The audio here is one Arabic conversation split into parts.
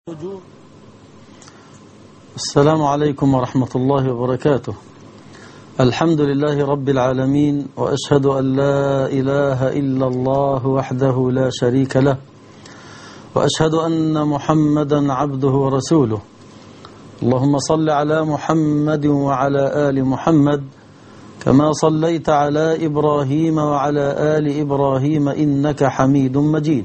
السلام عليكم ورحمة الله وبركاته. الحمد لله رب العالمين، وأشهد أن لا إله إلا الله وحده لا شريك له، وأشهد أن محمدا عبده ورسوله. اللهم صل على محمد وعلى آل محمد كما صليت على إبراهيم وعلى آل إبراهيم إنك حميد مجيد.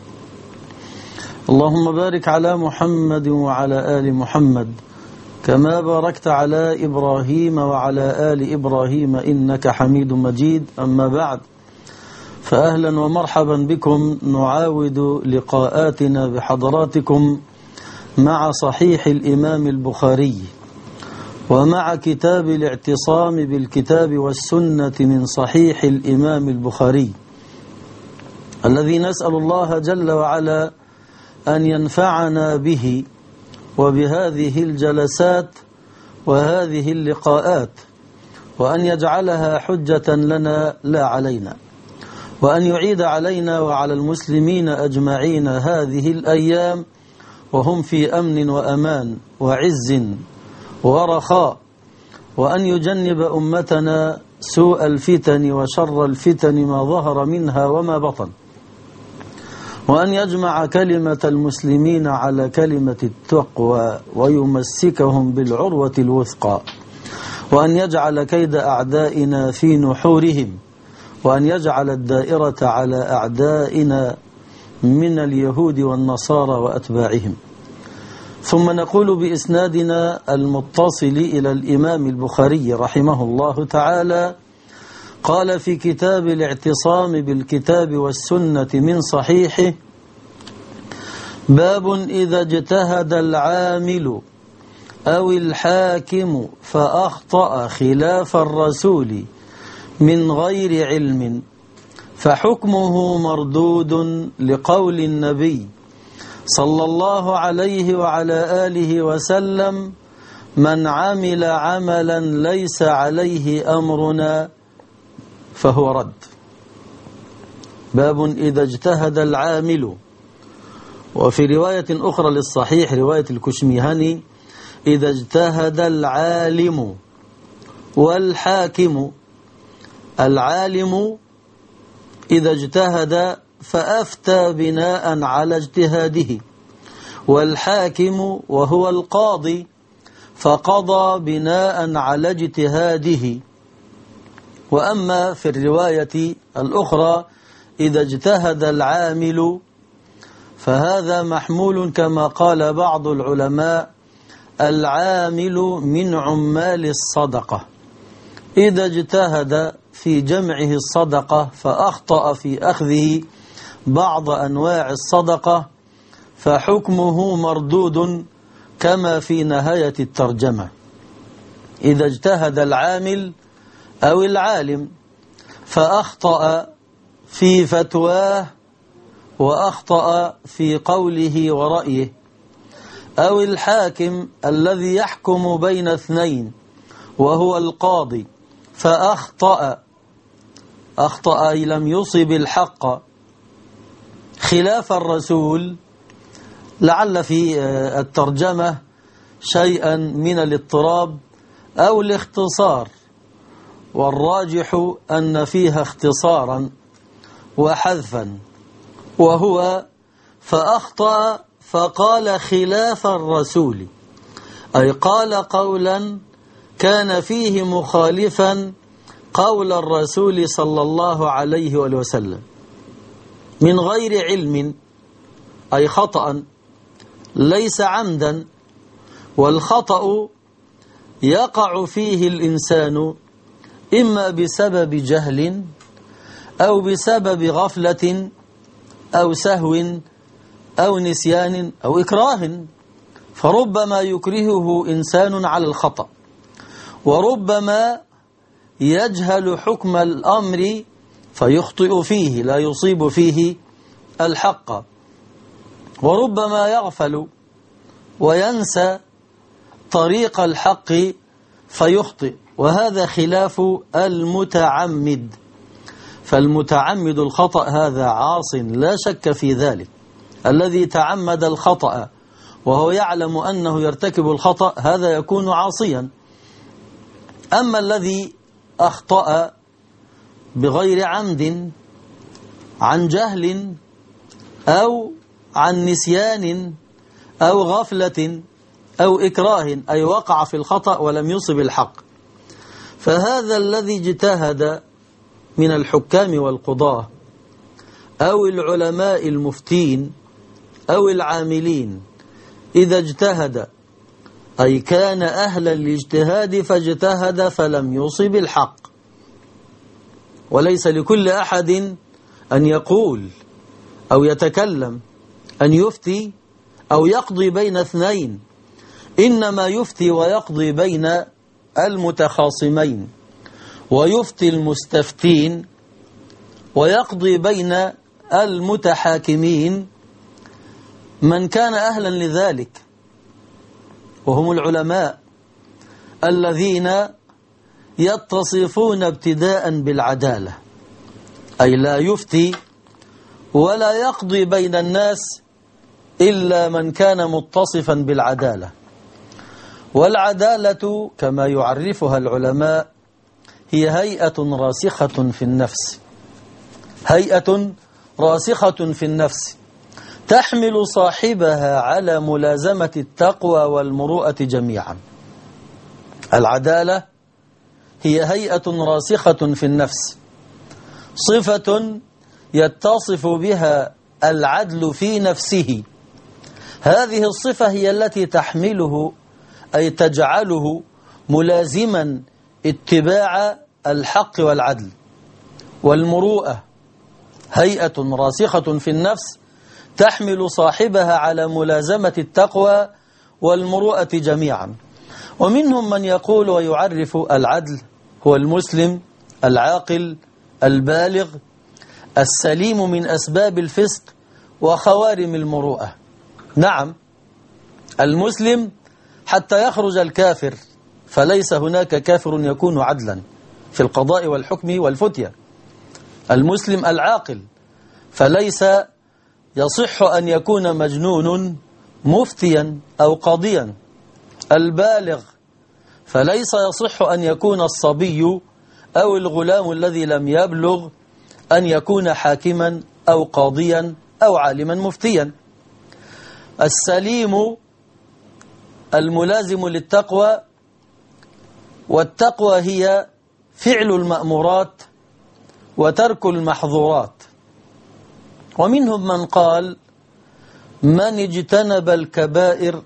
اللهم بارك على محمد وعلى آل محمد كما باركت على إبراهيم وعلى آل إبراهيم إنك حميد مجيد. أما بعد، فأهلا ومرحبا بكم. نعاود لقاءاتنا بحضراتكم مع صحيح الإمام البخاري ومع كتاب الاعتصام بالكتاب والسنة من صحيح الإمام البخاري، الذي نسأل الله جل وعلا أن ينفعنا به وبهذه الجلسات وهذه اللقاءات، وأن يجعلها حجة لنا لا علينا، وأن يعيد علينا وعلى المسلمين أجمعين هذه الأيام وهم في أمن وأمان وعز ورخاء، وأن يجنب أمتنا سوء الفتن وشر الفتن ما ظهر منها وما بطن، وأن يجمع كلمة المسلمين على كلمة التقوى ويمسكهم بالعروة الوثقى، وأن يجعل كيد أعدائنا في نحورهم، وأن يجعل الدائرة على أعدائنا من اليهود والنصارى وأتباعهم. ثم نقول بإسنادنا المتصل إلى الإمام البخاري رحمه الله تعالى: قال في كتاب الاعتصام بالكتاب والسنة من صحيحه: باب إذا اجتهد العامل أو الحاكم فأخطأ خلاف الرسول من غير علم فحكمه مردود لقول النبي صلى الله عليه وعلى آله وسلم: من عمل عملا ليس عليه أمرنا فهو رد. باب إذا اجتهد العامل. وفي رواية أخرى للصحيح، رواية الكشميهني: إذا اجتهد العالم والحاكم. العالم إذا اجتهد فأفتى بناء على اجتهاده، والحاكم وهو القاضي فقضى بناء على اجتهاده. وأما في الرواية الأخرى: إذا اجتهد العامل، فهذا محمول كما قال بعض العلماء: العامل من عمال الصدقة. إذا اجتهد في جمعه الصدقة فأخطأ في أخذه بعض أنواع الصدقة فحكمه مردود كما في نهاية الترجمة. إذا اجتهد العامل أو العالم فأخطأ في فتواه وأخطأ في قوله ورأيه، أو الحاكم الذي يحكم بين اثنين وهو القاضي فأخطأ أي لم يصب الحق خلاف الرسول، لعل في الترجمة شيئا من الاضطراب أو الاختصار، والراجح أن فيها اختصارا وحذفا، وهو فأخطأ فقال خلاف الرسول، أي قال قولا كان فيه مخالفا قول الرسول صلى الله عليه وسلم من غير علم، أي خطأ ليس عمدا. والخطأ يقع فيه الإنسان إما بسبب جهل أو بسبب غفلة أو سهو أو نسيان أو إكراه، فربما يكرهه إنسان على الخطأ، وربما يجهل حكم الأمر فيخطئ فيه لا يصيب فيه الحق، وربما يغفل وينسى طريق الحق فيخطئ، وهذا خلاف المتعمد. فالمتعمد الخطأ هذا عاص لا شك في ذلك، الذي تعمد الخطأ وهو يعلم أنه يرتكب الخطأ هذا يكون عاصيا. أما الذي أخطأ بغير عمد عن جهل أو عن نسيان أو غفلة أو إكراه، أي وقع في الخطأ ولم يصب الحق، فهذا الذي اجتهد من الحكام والقضاة أو العلماء المفتين أو العاملين إذا اجتهد، أي كان أهلا للاجتهاد فاجتهد فلم يصب الحق. وليس لكل أحد أن يقول أو يتكلم، أن يفتي أو يقضي بين اثنين، إنما يفتي ويقضي بين المتخاصمين، ويفتي المستفتين ويقضي بين المتحاكمين من كان أهلا لذلك، وهم العلماء الذين يتصفون ابتداء بالعدالة، أي لا يفتي ولا يقضي بين الناس إلا من كان متصفا بالعدالة. والعدالة كما يعرفها العلماء هي هيئة راسخة في النفس، هيئة راسخة في النفس تحمل صاحبها على ملازمة التقوى والمروءة جميعا. العدالة هي هيئة راسخة في النفس، صفة يتصف بها العدل في نفسه. هذه الصفة هي التي تحمله، أي تجعله ملازما اتباع الحق والعدل. والمروءة هيئة راسخة في النفس تحمل صاحبها على ملازمة التقوى والمروءة جميعا. ومنهم من يقول ويعرف العدل هو المسلم العاقل البالغ السليم من أسباب الفسق وخوارم المروءة. نعم، المسلم حتى يخرج الكافر، فليس هناك كافر يكون عدلا في القضاء والحكم والفتية. المسلم العاقل، فليس يصح أن يكون مجنون مفتيا أو قاضيا. البالغ، فليس يصح أن يكون الصبي أو الغلام الذي لم يبلغ أن يكون حاكما أو قاضيا أو عالما مفتيا. السليم الملازم للتقوى، والتقوى هي فعل المأمورات وترك المحظورات. ومنهم من قال من اجتنب الكبائر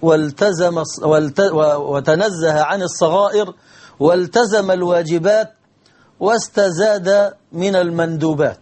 وتنزه عن الصغائر والتزم الواجبات واستزاد من المندوبات.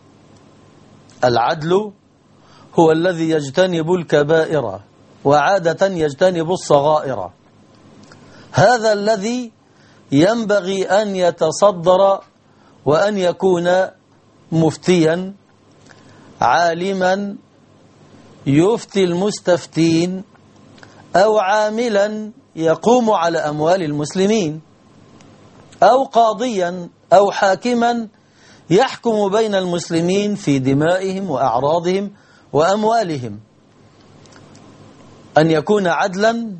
العدل هو الذي يجتنب الكبائر وعادة يجتنب الصغائر. هذا الذي ينبغي أن يتصدر وأن يكون مفتيا عالما يفتي المستفتين، أو عاملا يقوم على أموال المسلمين، أو قاضيا أو حاكما يحكم بين المسلمين في دمائهم وأعراضهم وأموالهم. أن يكون عدلا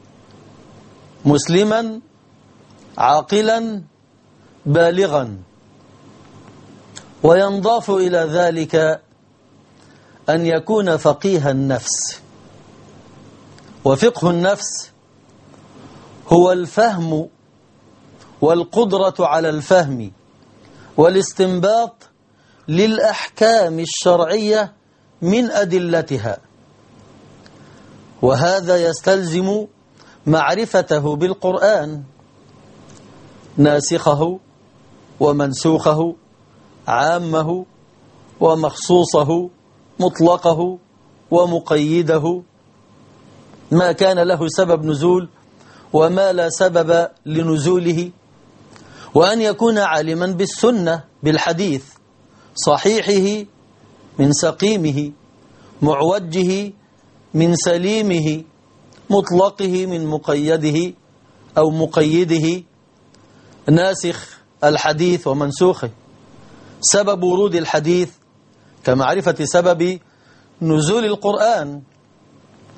مسلما عاقلا بالغا. وينضاف إلى ذلك أن يكون فقيه النفس. وفقه النفس هو الفهم والقدرة على الفهم والاستنباط للأحكام الشرعية من أدلتها، وهذا يستلزم معرفته بالقرآن، ناسخه ومنسوخه، عامه ومخصوصه، مطلقه ومقيده، ما كان له سبب نزول وما لا سبب لنزوله. وأن يكون عالما بالسنة، بالحديث، صحيحه من سقيمه، معوجه من سليمه، مطلقه من مقيده أو مقيده، ناسخ الحديث ومنسوخه. سبب ورود الحديث كمعرفة سبب نزول القرآن.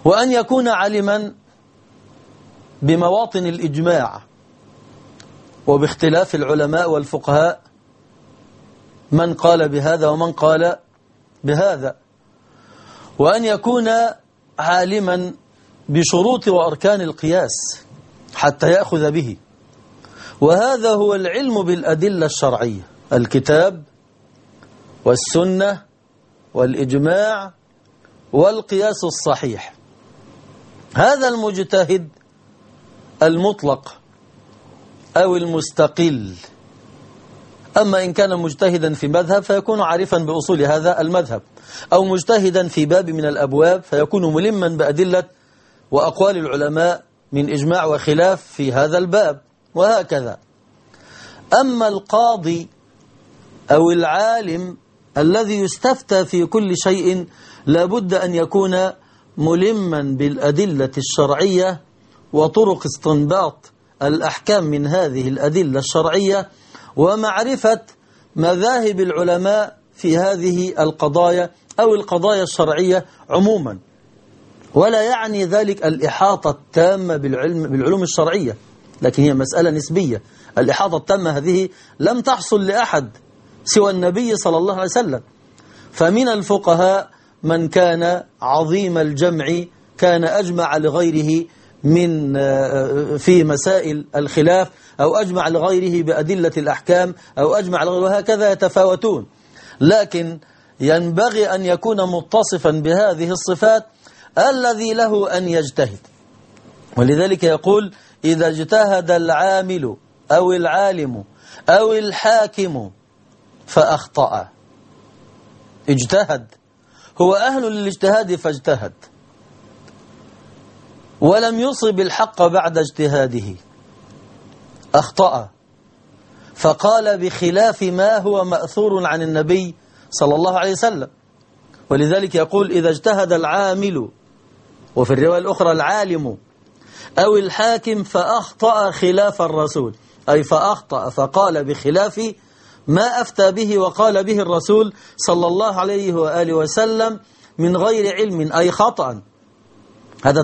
وأن يكون عالما بمواطن الإجماع وباختلاف العلماء والفقهاء من قال بهذا ومن قال بهذا، وأن يكون عالما بشروط وأركان القياس حتى يأخذ به، وهذا هو العلم بالأدلة الشرعية، الكتاب والسنة والإجماع والقياس الصحيح. هذا المجتهد المطلق أو المستقل. أما إن كان مجتهدا في مذهب فيكون عارفا بأصول هذا المذهب، أو مجتهدا في باب من الأبواب فيكون ملما بأدلة وأقوال العلماء من إجماع وخلاف في هذا الباب، وهكذا. أما القاضي أو العالم الذي يستفتى في كل شيء لابد أن يكون ملما بالأدلة الشرعية وطرق استنباط الأحكام من هذه الأدلة الشرعية، ومعرفة مذاهب العلماء في هذه القضايا أو القضايا الشرعية عموما. ولا يعني ذلك الإحاطة التامة بالعلوم الشرعية، لكن هي مسألة نسبية. الإحاطة التامة هذه لم تحصل لأحد سوى النبي صلى الله عليه وسلم. فمن الفقهاء من كان عظيم الجمع، كان أجمع لغيره من في مسائل الخلاف، أو أجمع لغيره بأدلة الأحكام، أو أجمع لغيره، وهكذا يتفاوتون. لكن ينبغي أن يكون متصفا بهذه الصفات الذي له أن يجتهد. ولذلك يقول: إذا اجتهد العامل أو العالم أو الحاكم فأخطأ. اجتهد، هو أهل للاجتهاد فاجتهد، ولم يصب الحق بعد اجتهاده، أخطأ، فقال بخلاف ما هو مأثور عن النبي صلى الله عليه وسلم. ولذلك يقول: إذا اجتهد العامل، وفي الرواية الأخرى العالم أو الحاكم فأخطأ خلاف الرسول، أي فأخطأ فقال بخلاف ما أفتى به وقال به الرسول صلى الله عليه وآله وسلم من غير علم، أي خطأ. هذا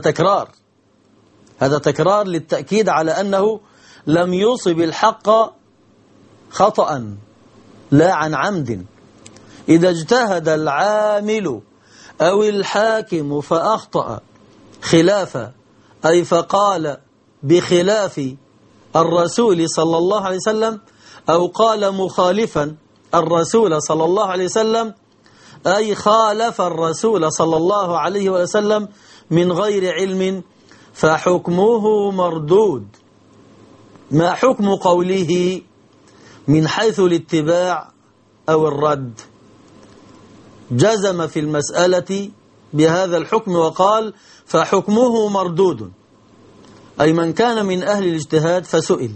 تكرار للتأكيد على أنه لم يصب الحق خطأ لا عن عمد. إذا اجتهد العامل أو الحاكم فأخطأ خلافا، أي فقال بخلاف الرسول صلى الله عليه وسلم، أو قال مخالفا الرسول صلى الله عليه وسلم، أي خالف الرسول صلى الله عليه وسلم من غير علم، فحكمه مردود. ما حكم قوله من حيث الاتباع أو الرد؟ جزم في المسألة بهذا الحكم وقال: فحكمه مردود، أي من كان من أهل الاجتهاد فسئل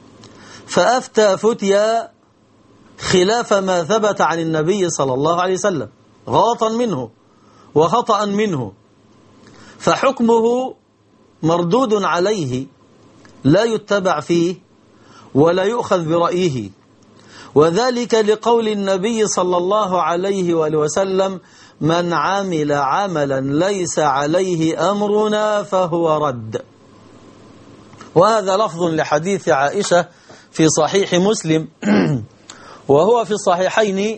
فأفتى فتيا خلاف ما ثبت عن النبي صلى الله عليه وسلم غلطا منه وخطأ منه، فحكمه مردود عليه، لا يتبع فيه ولا يؤخذ برأيه. وذلك لقول النبي صلى الله عليه وآله وسلم: من عمل عملا ليس عليه أمرنا فهو رد. وهذا لفظ لحديث عائشة في صحيح مسلم، وهو في الصحيحين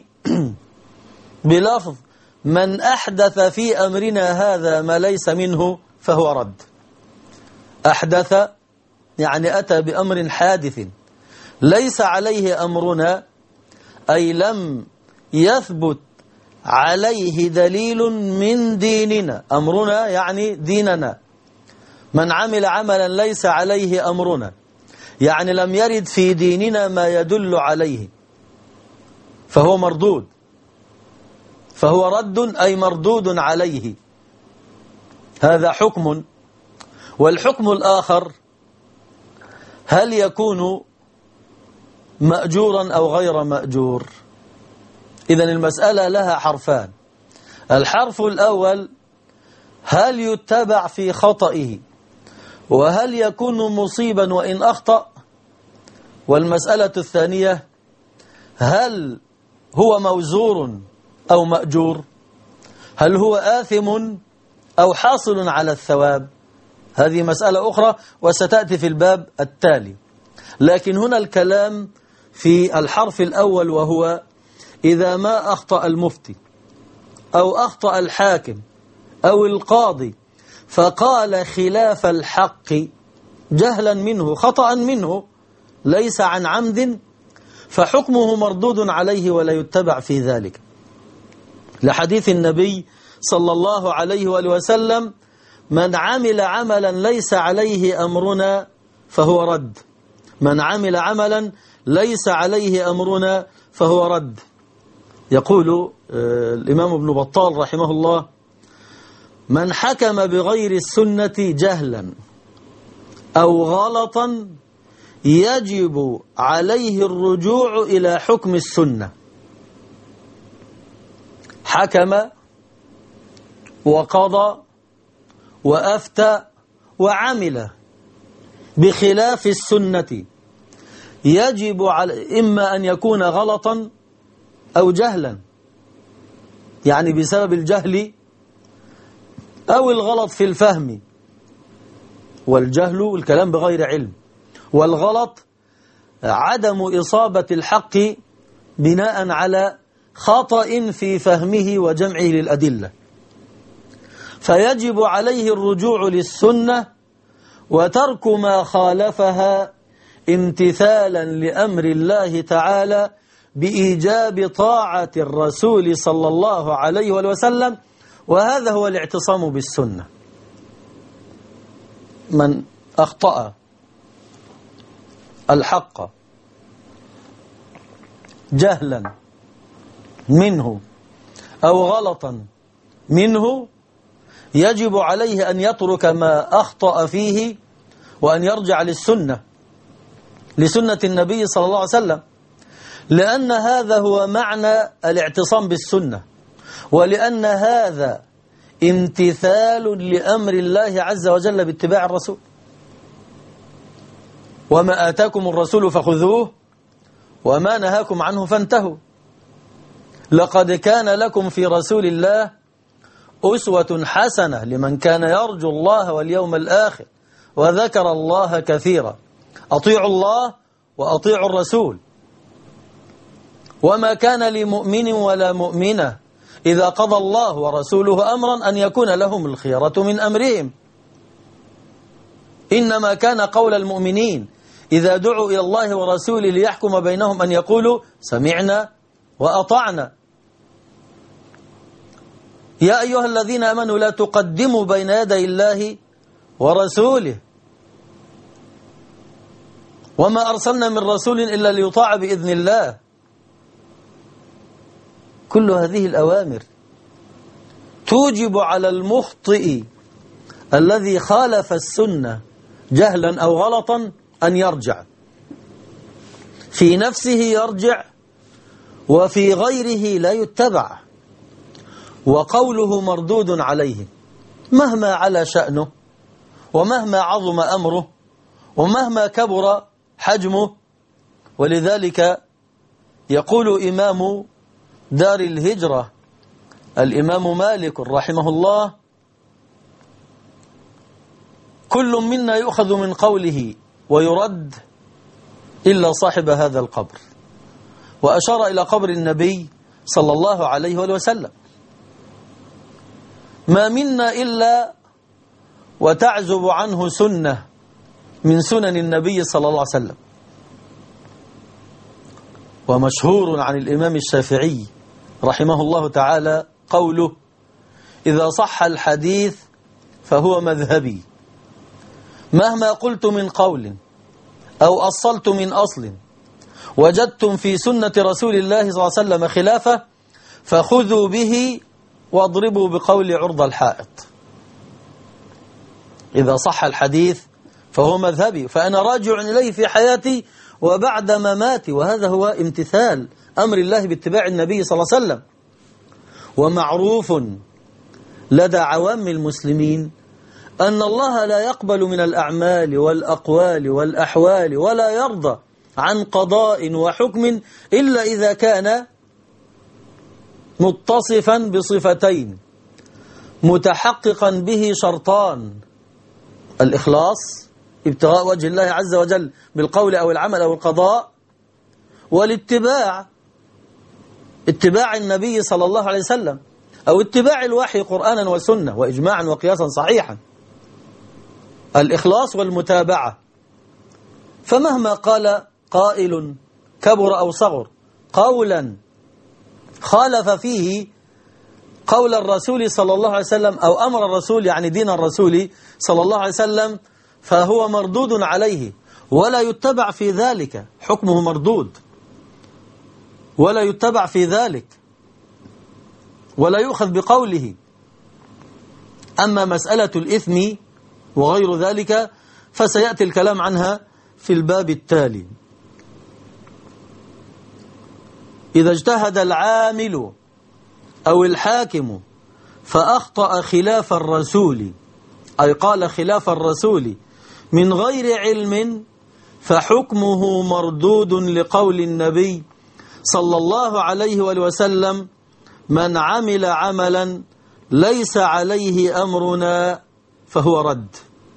بلفظ: من أحدث في أمرنا هذا ما ليس منه فهو رد. أحدث يعني أتى بأمر حادث ليس عليه أمرنا، أي لم يثبت عليه دليل من ديننا. أمرنا يعني ديننا. من عمل عملا ليس عليه أمرنا يعني لم يرد في ديننا ما يدل عليه، فهو مردود، فهو رد أي مردود عليه. هذا حكم. والحكم الآخر: هل يكون مأجورا أو غير مأجور؟ إذن المسألة لها حرفان. الحرف الأول: هل يتبع في خطئه، وهل يكون مصيبا وإن أخطأ؟ والمسألة الثانية: هل هو موزور أو مأجور؟ هل هو آثم أو حاصل على الثواب؟ هذه مسألة أخرى وستأتي في الباب التالي. لكن هنا الكلام في الحرف الأول، وهو إذا ما أخطأ المفتي أو أخطأ الحاكم أو القاضي فقال خلاف الحق جهلا منه خطأ منه ليس عن عمد، فحكمه مردود عليه ولا يتبع في ذلك، لحديث النبي صلى الله عليه وآله وسلم: من عمل عملا ليس عليه أمرنا فهو رد. من عمل عملا ليس عليه أمرنا فهو رد. يقول الإمام ابن بطال رحمه الله: من حكم بغير السنة جهلا أو غلطا يجب عليه الرجوع إلى حكم السنة. حكم وقضى وأفتى وعمل بخلاف السنة يجب على إما أن يكون غلطا أو جهلا، يعني بسبب الجهل أو الغلط في الفهم، والجهل الكلام بغير علم، والغلط عدم إصابة الحق بناء على خطأ في فهمه وجمعه للأدلة، فيجب عليه الرجوع للسنة وترك ما خالفها امتثالا لأمر الله تعالى بإيجاب طاعة الرسول صلى الله عليه وسلم، وهذا هو الاعتصام بالسنة. من أخطأ الحق جهلا منه أو غلطا منه يجب عليه أن يترك ما أخطأ فيه وأن يرجع لسنة النبي صلى الله عليه وسلم، لأن هذا هو معنى الاعتصام بالسنة، ولأن هذا امتثال لأمر الله عز وجل باتباع الرسول. وما آتاكم الرسول فخذوه وما نهاكم عنه فانتهوا. لقد كان لكم في رسول الله أسوة حسنة لمن كان يرجو الله واليوم الآخر وذكر الله كثيرا. أطيعوا الله وأطيعوا الرسول. وما كان لمؤمن ولا مؤمنة إذا قضى الله ورسوله أمرا أن يكون لهم الخيرة من أمرهم. إنما كان قول المؤمنين إذا دعوا إلى الله ورسوله ليحكم بينهم أن يقولوا سمعنا وأطعنا. يا أيها الذين آمنوا لا تقدموا بين يدي الله ورسوله وما أرسلنا من رسول إلا ليطاع بإذن الله. كل هذه الأوامر توجب على المخطئ الذي خالف السنة جهلا أو غلطا أن يرجع، في نفسه يرجع وفي غيره لا يتبع، وقوله مردود عليه مهما على شأنه ومهما عظم أمره ومهما كبر حجمه. ولذلك يقول إمام دار الهجرة الإمام مالك رحمه الله: كل منا يؤخذ من قوله ويرد إلا صاحب هذا القبر، وأشار إلى قبر النبي صلى الله عليه وسلم. ما منا إلا وتعزب عنه سنة من سنن النبي صلى الله عليه وسلم. ومشهور عن الإمام الشافعي رحمه الله تعالى قوله: إذا صح الحديث فهو مذهبي، مهما قلت من قول أو أصلت من أصل وجدتم في سنة رسول الله صلى الله عليه وسلم خلافه فخذوا به واضربوا بقول عرض الحائط. إذا صح الحديث فهو مذهبي، فأنا راجع إليه في حياتي وبعد مماتي، وهذا هو امتثال أمر الله باتباع النبي صلى الله عليه وسلم. ومعروف لدى عوام المسلمين أن الله لا يقبل من الأعمال والأقوال والأحوال ولا يرضى عن قضاء وحكم إلا إذا كان متصفا بصفتين: متحققا به شرطان: الإخلاص ابتغاء وجه الله عز وجل بالقول أو العمل أو القضاء، والاتباع، اتباع النبي صلى الله عليه وسلم، أو اتباع الوحي قرآنا وسنة وإجماعا وقياسا صحيحا. الإخلاص والمتابعة. فمهما قال قائل كبر أو صغر قولا خالف فيه قول الرسول صلى الله عليه وسلم أو أمر الرسول، يعني دين الرسول صلى الله عليه وسلم، فهو مردود عليه ولا يتبع في ذلك، حكمه مردود ولا يتبع في ذلك ولا يؤخذ بقوله. أما مسألة الإثم وغير ذلك فسيأتي الكلام عنها في الباب التالي. إذا اجتهد العامل أو الحاكم فأخطأ خلاف الرسول، أي قال خلاف الرسول من غير علم، فحكمه مردود لقول النبي صلى الله عليه وسلم: من عمل عملا ليس عليه أمرنا فهو رد.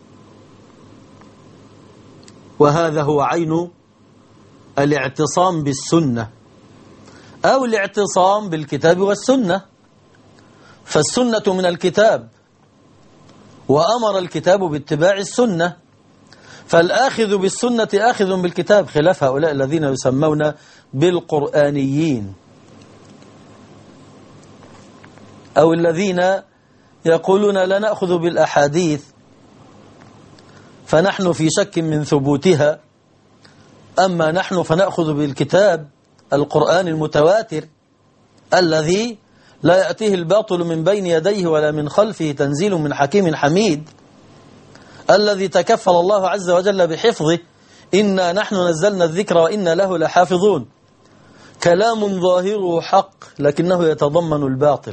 وهذا هو عين الاعتصام بالسنة أو الاعتصام بالكتاب والسنة. فالسنة من الكتاب، وأمر الكتاب باتباع السنة، فالآخذ بالسنة آخذ بالكتاب، خلاف هؤلاء الذين يسمون بالقرآنيين أو الذين يقولون لا نأخذ بالأحاديث فنحن في شك من ثبوتها، أما نحن فنأخذ بالكتاب القرآن المتواتر الذي لا يأتيه الباطل من بين يديه ولا من خلفه، تنزيل من حكيم حميد، الذي تكفل الله عز وجل بحفظه: إنا نحن نزلنا الذكر وإنا له لحافظون. كلام ظاهره حق لكنه يتضمن الباطل،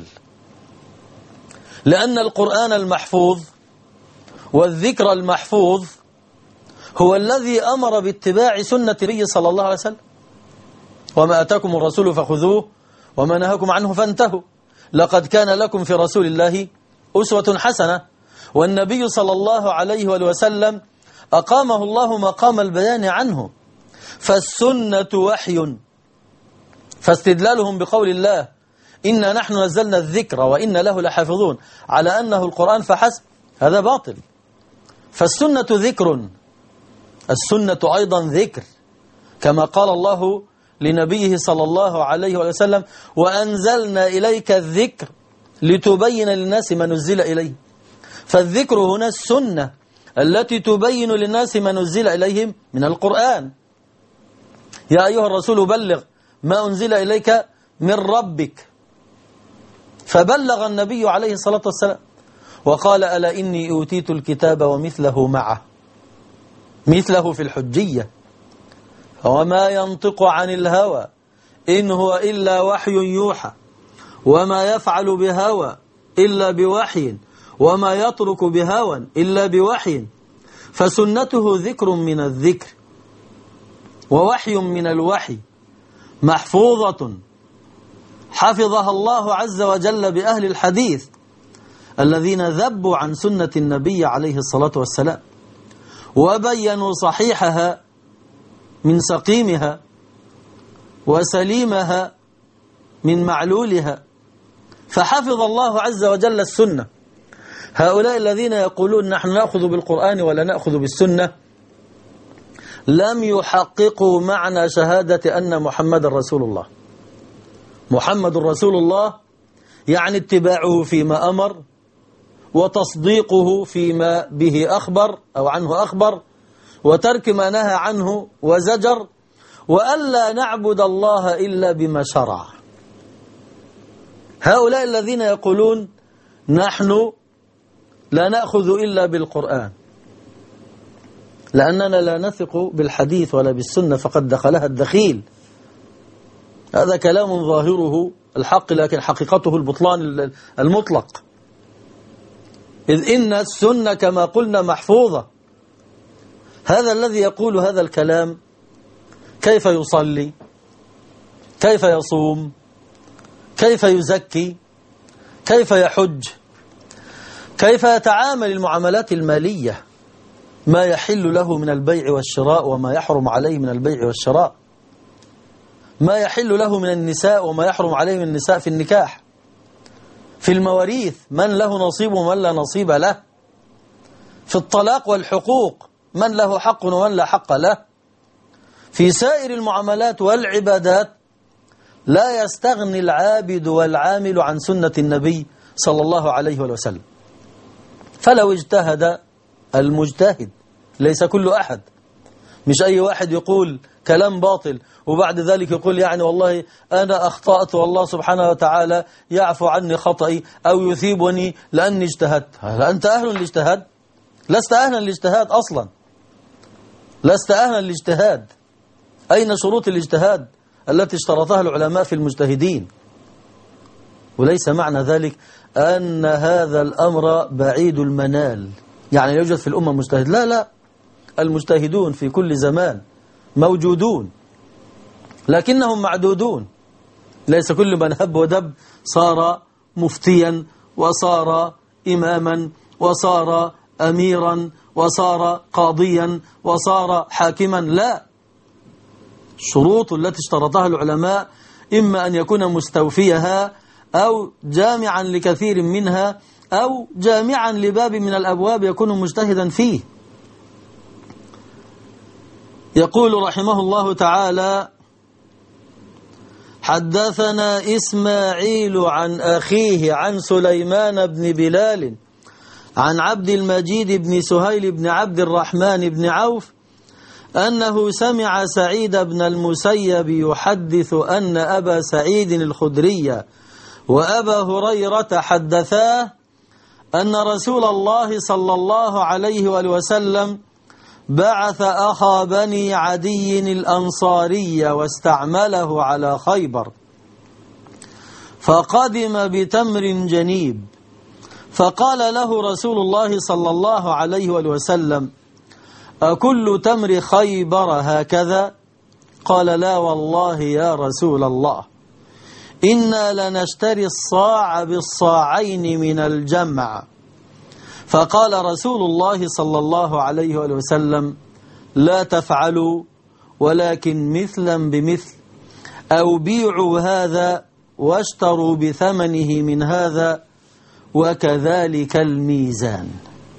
لأن القرآن المحفوظ والذكر المحفوظ هو الذي أمر باتباع سنة النبي صلى الله عليه وسلم: وما أتاكم الرسول فخذوه وما نهاكم عنه فانتهوا، لقد كان لكم في رسول الله أسوة حسنة. والنبي صلى الله عليه وسلم أقامه الله مقام البيان عنه، فالسنة وحي، فاستدلالهم بقول الله: إنا نحن نزلنا الذكر وإنا له لحافظون على أنه القرآن فحسب، هذا باطل. فالسنة ذكر، السنة أيضا ذكر، كما قال الله لنبيه صلى الله عليه وسلم: وأنزلنا إليك الذكر لتبين للناس ما نزل إليه. فالذكر هنا السنة التي تبين للناس ما نزل إليهم من القرآن. يا أيها الرسول بلغ ما أنزل إليك من ربك، فبلغ النبي عليه الصلاة والسلام وقال: ألا إني أوتيت الكتاب ومثله معه، مثله في الحجية، وما ينطق عن الهوى إن هو إلا وحي يوحى، وما يفعل بهوى إلا بوحي، وما يترك بهوى إلا بوحي. فسنته ذكر من الذكر ووحي من الوحي، محفوظة حفظها الله عز وجل بأهل الحديث الذين ذبوا عن سنة النبي عليه الصلاة والسلام وبينوا صحيحها من سقيمها وسليمها من معلولها، فحفظ الله عز وجل السنة. هؤلاء الذين يقولون نحن نأخذ بالقرآن ولا نأخذ بالسنة لم يحققوا معنى شهادة أن محمد رسول الله. محمد رسول الله يعني اتباعه فيما أمر، وتصديقه فيما به أخبر أو عنه أخبر، وترك ما نهى عنه وزجر، وألا نعبد الله إلا بما شرع. هؤلاء الذين يقولون نحن لا نأخذ إلا بالقرآن لأننا لا نثق بالحديث ولا بالسنة فقد دخلها الدخيل، هذا كلام ظاهره الحق لكن حقيقته البطلان المطلق، إذ إن السنة كما قلنا محفوظة. هذا الذي يقول هذا الكلام كيف يصلي، كيف يصوم، كيف يزكي، كيف يحج، كيف يتعامل المعاملات المالية، ما يحل له من البيع والشراء وما يحرم عليه من البيع والشراء، ما يحل له من النساء وما يحرم عليه من النساء في النكاح، في المواريث من له نصيب ومن لا نصيب له، في الطلاق والحقوق من له حق ومن لا حق له، في سائر المعاملات والعبادات لا يستغني العابد والعامل عن سنة النبي صلى الله عليه وسلم. فلو اجتهد المجتهد، ليس كل أحد، مش أي واحد يقول كلام باطل وبعد ذلك يقول يعني والله أنا أخطأت والله سبحانه وتعالى يعفو عني خطئي أو يثيبني لأني اجتهدت. هل أنت أهل للاجتهاد؟ لست أهلا للاجتهاد أصلا، لست أهلا للاجتهاد. أين شروط الاجتهاد التي اشترطها العلماء في المجتهدين؟ وليس معنى ذلك أن هذا الأمر بعيد المنال، يعني يوجد في الأمة مجتهد، لا لا، المجتهدون في كل زمان موجودون لكنهم معدودون. ليس كل من هب ودب صار مفتيا وصار إماما وصار أميرا وصار قاضيا وصار حاكما، لا. الشروط التي اشترطها العلماء إما أن يكون مستوفيها أو جامعا لكثير منها أو جامعا لباب من الأبواب يكون مجتهدا فيه. يقول رحمه الله تعالى: حدثنا إسماعيل عن أخيه عن سليمان بن بلال عن عبد المجيد بن سهيل بن عبد الرحمن بن عوف أنه سمع سعيد بن المسيب يحدث أن أبا سعيد الخدري وأبا هريرة حدثاه أن رسول الله صلى الله عليه وسلم بعث أخا بني عدي الأنصاري واستعمله على خيبر، فقدم بتمر جنيب، فقال له رسول الله صلى الله عليه وسلم: أكل تمر خيبر هكذا؟ قال: لا والله يا رسول الله، إنا لنشتري الصاع بالصاعين من الجمع. فقال رسول الله صلى الله عليه وسلم: لا تفعلوا، ولكن مثلا بمثل، أو بيعوا هذا واشتروا بثمنه من هذا، وكذلك الميزان.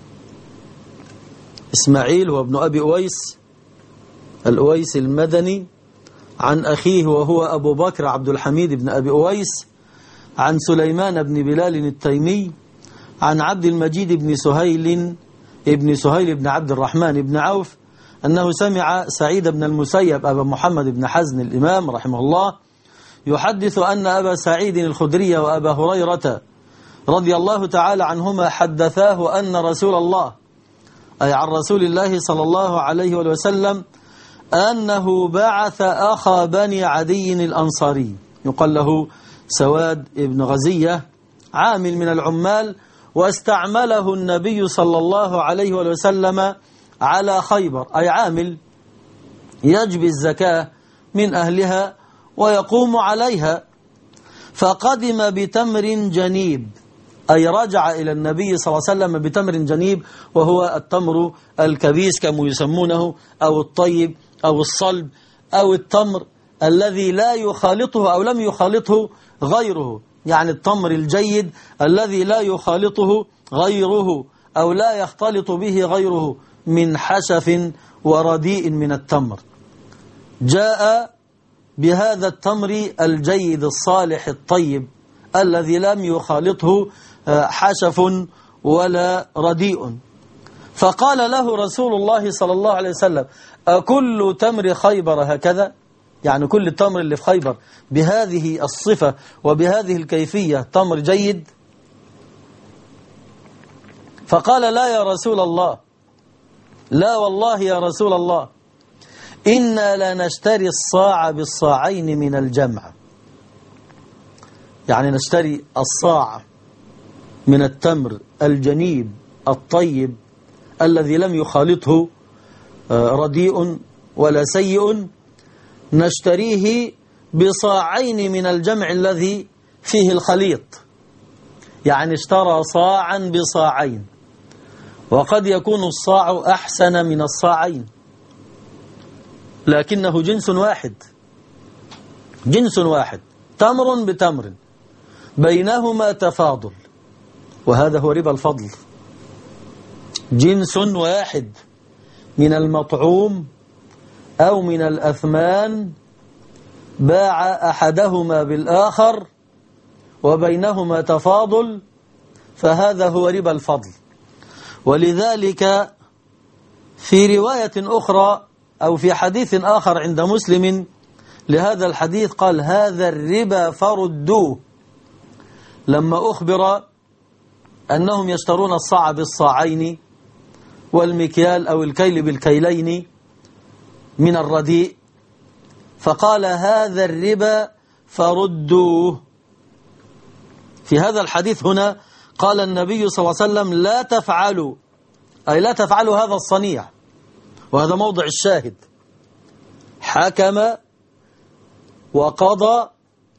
إسماعيل هو ابن أبي أويس الأويس المدني عن أخيه وهو أبو بكر عبد الحميد بن أبي أويس عن سليمان بن بلال التيمي عن عبد المجيد بن سهيل بن عبد الرحمن بن عوف أنه سمع سعيد بن المسيب أبا محمد بن حزن الإمام رحمه الله يحدث أن أبا سعيد الخدري وأبا هريرة رضي الله تعالى عنهما حدثاه أن رسول الله، أي عن رسول الله صلى الله عليه وسلم، أنه بعث أخا بني عدي الأنصاري يقال له سواد بن غزية، عامل من العمال، واستعمله النبي صلى الله عليه وسلم على خيبر، أي عامل يجبي الزكاة من أهلها ويقوم عليها. فقدم بتمر جنيب، أي رجع إلى النبي صلى الله عليه وسلم بتمر جنيب، وهو التمر الكبيس كما يسمونه، أو الطيب أو الصلب أو التمر الذي لا يخالطه أو لم يخالطه غيره، يعني التمر الجيد الذي لا يخالطه غيره أو لا يختلط به غيره من حشف ورديء من التمر. جاء بهذا التمر الجيد الصالح الطيب الذي لم يخالطه حشف ولا رديء، فقال له رسول الله صلى الله عليه وسلم: أكل تمر خيبر هكذا؟ يعني كل التمر اللي في خيبر بهذه الصفة وبهذه الكيفية تمر جيد؟ فقال: لا يا رسول الله، لا والله يا رسول الله، إنا لنشتري الصاع بالصاعين من الجمع، يعني نشتري الصاع من التمر الجنيب الطيب الذي لم يخالطه رديء ولا سيء، نشتريه بصاعين من الجمع الذي فيه الخليط، يعني اشترى صاعا بصاعين، وقد يكون الصاع أحسن من الصاعين، لكنه جنس واحد، جنس واحد، تمر بتمر، بينهما تفاضل، وهذا هو ربا الفضل. جنس واحد من المطعوم أو من الأثمان باع أحدهما بالآخر وبينهما تفاضل، فهذا هو ربا الفضل. ولذلك في رواية أخرى أو في حديث آخر عند مسلم لهذا الحديث قال: هذا الربا فردوه، لما أخبر أنهم يشترون الصاع بالصاعين والمكيال أو الكيل بالكيلين من الرديء، فقال: هذا الربا فردوه. في هذا الحديث هنا قال النبي صلى الله عليه وسلم: لا تفعلوا، أي لا تفعلوا هذا الصنيع، وهذا موضع الشاهد. حكم وقضى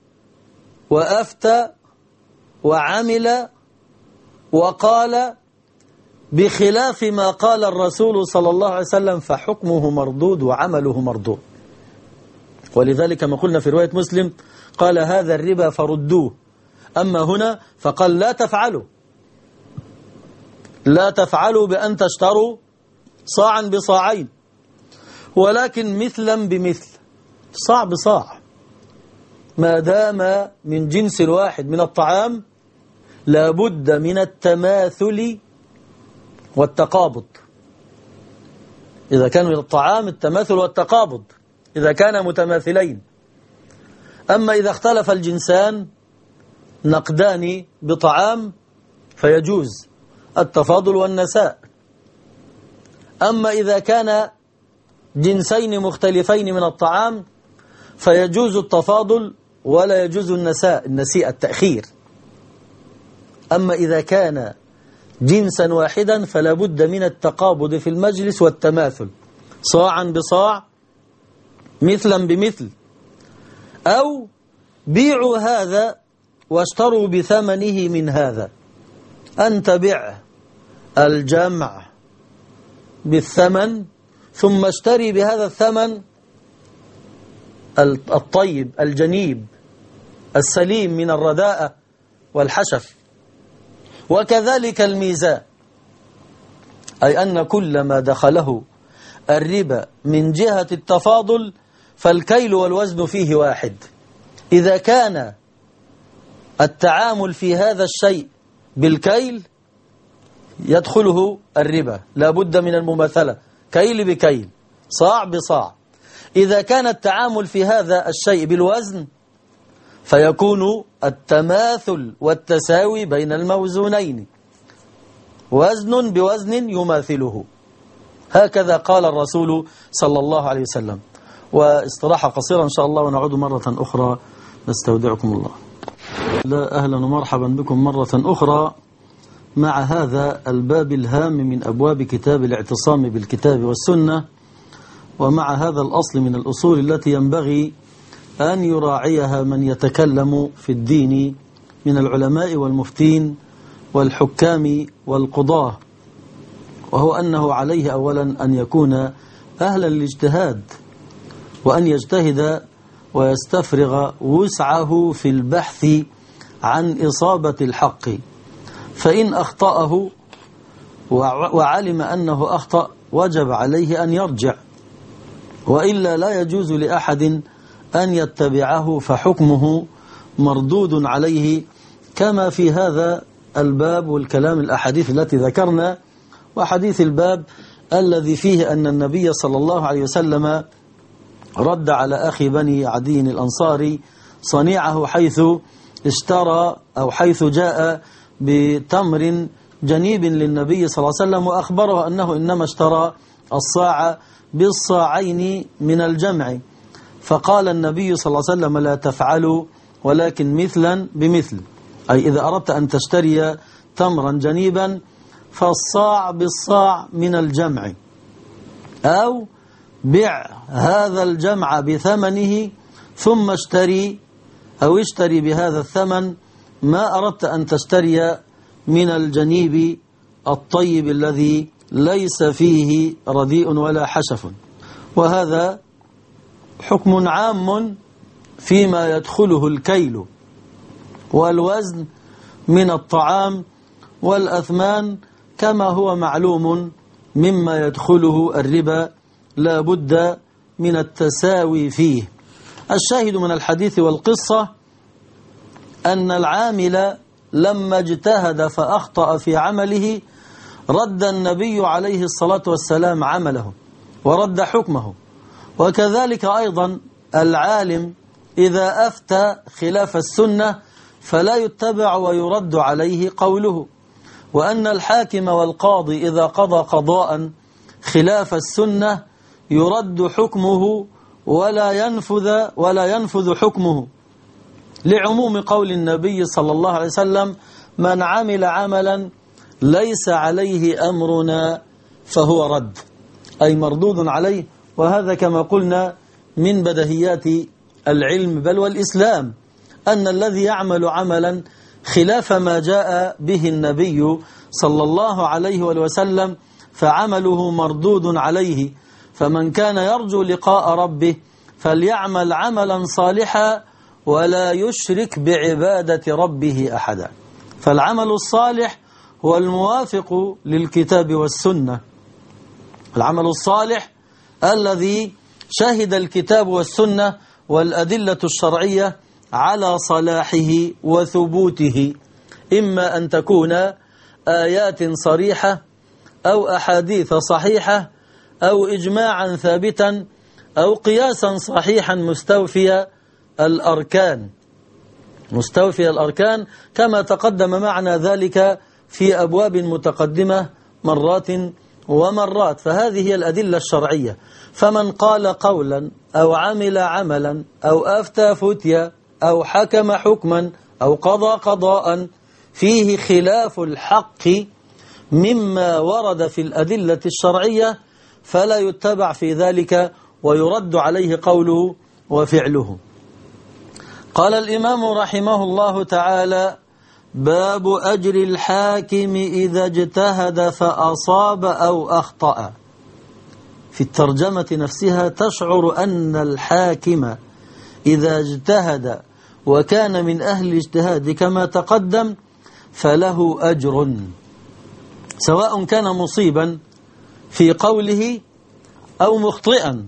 وأفتى وعمل وقال بخلاف ما قال الرسول صلى الله عليه وسلم، فحكمه مردود وعمله مردود. ولذلك ما قلنا في رواية مسلم قال: هذا الربا فردوه. أما هنا فقال: لا تفعلوا، لا تفعلوا بأن تشتروا صاعا بصاعين، ولكن مثلا بمثل، صاع بصاع، ما دام من جنس واحد من الطعام لابد من التماثل والتقابض. إذا كان من الطعام التماثل والتقابض إذا كان متماثلين. أما إذا اختلف الجنسان نقدان بطعام فيجوز التفاضل والنساء. أما إذا كان جنسين مختلفين من الطعام فيجوز التفاضل ولا يجوز النسيء التأخير. أما إذا كان جنسا واحدا فلا بد من التقابض في المجلس والتماثل، صاعا بصاع، مثلا بمثل. أو بيعوا هذا واشتروا بثمنه من هذا، أن تبع الجمع بالثمن ثم اشتري بهذا الثمن الطيب الجنيب السليم من الرداءة والحشف. وكذلك الميزان، أي أن كل ما دخله الربا من جهة التفاضل فالكيل والوزن فيه واحد. إذا كان التعامل في هذا الشيء بالكيل يدخله الربا، لا بد من المماثلة، كيل بكيل، صاع بصاع. إذا كان التعامل في هذا الشيء بالوزن فيكون التماثل والتساوي بين الموزونين، وزن بوزن يماثله. هكذا قال الرسول صلى الله عليه وسلم. واستراحة قصيرة إن شاء الله ونعود مرة أخرى، نستودعكم الله. لا، أهلا ومرحبا بكم مرة أخرى مع هذا الباب الهام من أبواب كتاب الاعتصام بالكتاب والسنة، ومع هذا الأصل من الأصول التي ينبغي أن يراعيها من يتكلم في الدين من العلماء والمفتين والحكام والقضاة، وهو أنه عليه أولا أن يكون أهلا للاجتهاد، وأن يجتهد ويستفرغ وسعه في البحث عن إصابة الحق، فإن أخطأه وعلم أنه أخطأ وجب عليه أن يرجع، وإلا لا يجوز لأحد أن يتبعه فحكمه مردود عليه، كما في هذا الباب والكلام الأحاديث التي ذكرنا. وحديث الباب الذي فيه أن النبي صلى الله عليه وسلم رد على أخي بني عدي الأنصاري صنيعه حيث اشترى أو حيث جاء بتمر جنيب للنبي صلى الله عليه وسلم وأخبره أنه إنما اشترى الصاع بالصاعين من الجمع، فقال النبي صلى الله عليه وسلم: لا تفعلوا ولكن مثلا بمثل، أي إذا أردت أن تشتري تمرا جنيبا فالصاع بالصاع من الجمع، أو بع هذا الجمع بثمنه ثم اشتري بهذا الثمن ما أردت أن تشتري من الجنيب الطيب الذي ليس فيه رديء ولا حشف. وهذا حكم عام فيما يدخله الكيل والوزن من الطعام والأثمان، كما هو معلوم مما يدخله الربا لا بد من التساوي فيه. الشاهد من الحديث والقصة أن العامل لما اجتهد فأخطأ في عمله رد النبي عليه الصلاة والسلام عمله ورد حكمه. وكذلك أيضا العالم إذا أفتى خلاف السنة فلا يتبع ويرد عليه قوله. وأن الحاكم والقاضي إذا قضى قضاء خلاف السنة يرد حكمه ولا ينفذ حكمه، لعموم قول النبي صلى الله عليه وسلم: من عمل عملا ليس عليه أمرنا فهو رد، أي مردود عليه. وهذا كما قلنا من بدهيات العلم بل والإسلام، أن الذي يعمل عملا خلاف ما جاء به النبي صلى الله عليه وسلم فعمله مردود عليه. فمن كان يرجو لقاء ربه فليعمل عملا صالحا ولا يشرك بعبادة ربه أحدا. فالعمل الصالح هو الموافق للكتاب والسنة، العمل الصالح الذي شهد الكتاب والسنة والأدلة الشرعية على صلاحه وثبوته، إما أن تكون آيات صريحة أو أحاديث صحيحة أو إجماعا ثابتا أو قياسا صحيحا مستوفي الأركان كما تقدم معنا ذلك في أبواب متقدمة مرات ومرات. فهذه هي الأدلة الشرعية. فمن قال قولا أو عمل عملا أو أفتى فتيا أو حكم حكما أو قضى قضاء فيه خلاف الحق مما ورد في الأدلة الشرعية فلا يتبع في ذلك ويرد عليه قوله وفعله. قال الإمام رحمه الله تعالى: باب أجر الحاكم إذا اجتهد فأصاب أو أخطأ. في الترجمة نفسها تشعر أن الحاكم إذا اجتهد وكان من أهل الاجتهاد كما تقدم فله أجر، سواء كان مصيبا في قوله أو مخطئا،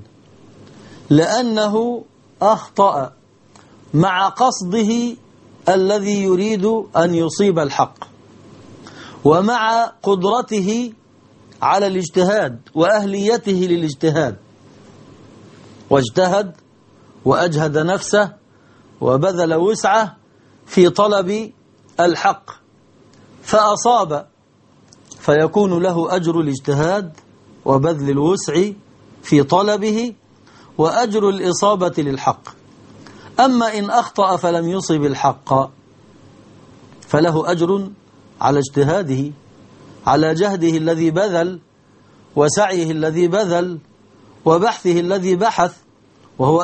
لأنه أخطأ مع قصده الذي يريد أن يصيب الحق، ومع قدرته على الاجتهاد وأهليته للاجتهاد، واجتهد وأجهد نفسه وبذل وسعه في طلب الحق فأصاب، فيكون له أجر الاجتهاد وبذل الوسع في طلبه وأجر الإصابة للحق. أما إن أخطأ فلم يصب الحق فله أجر على اجتهاده، على جهده الذي بذل وسعيه الذي بذل وبحثه الذي بحث، وهو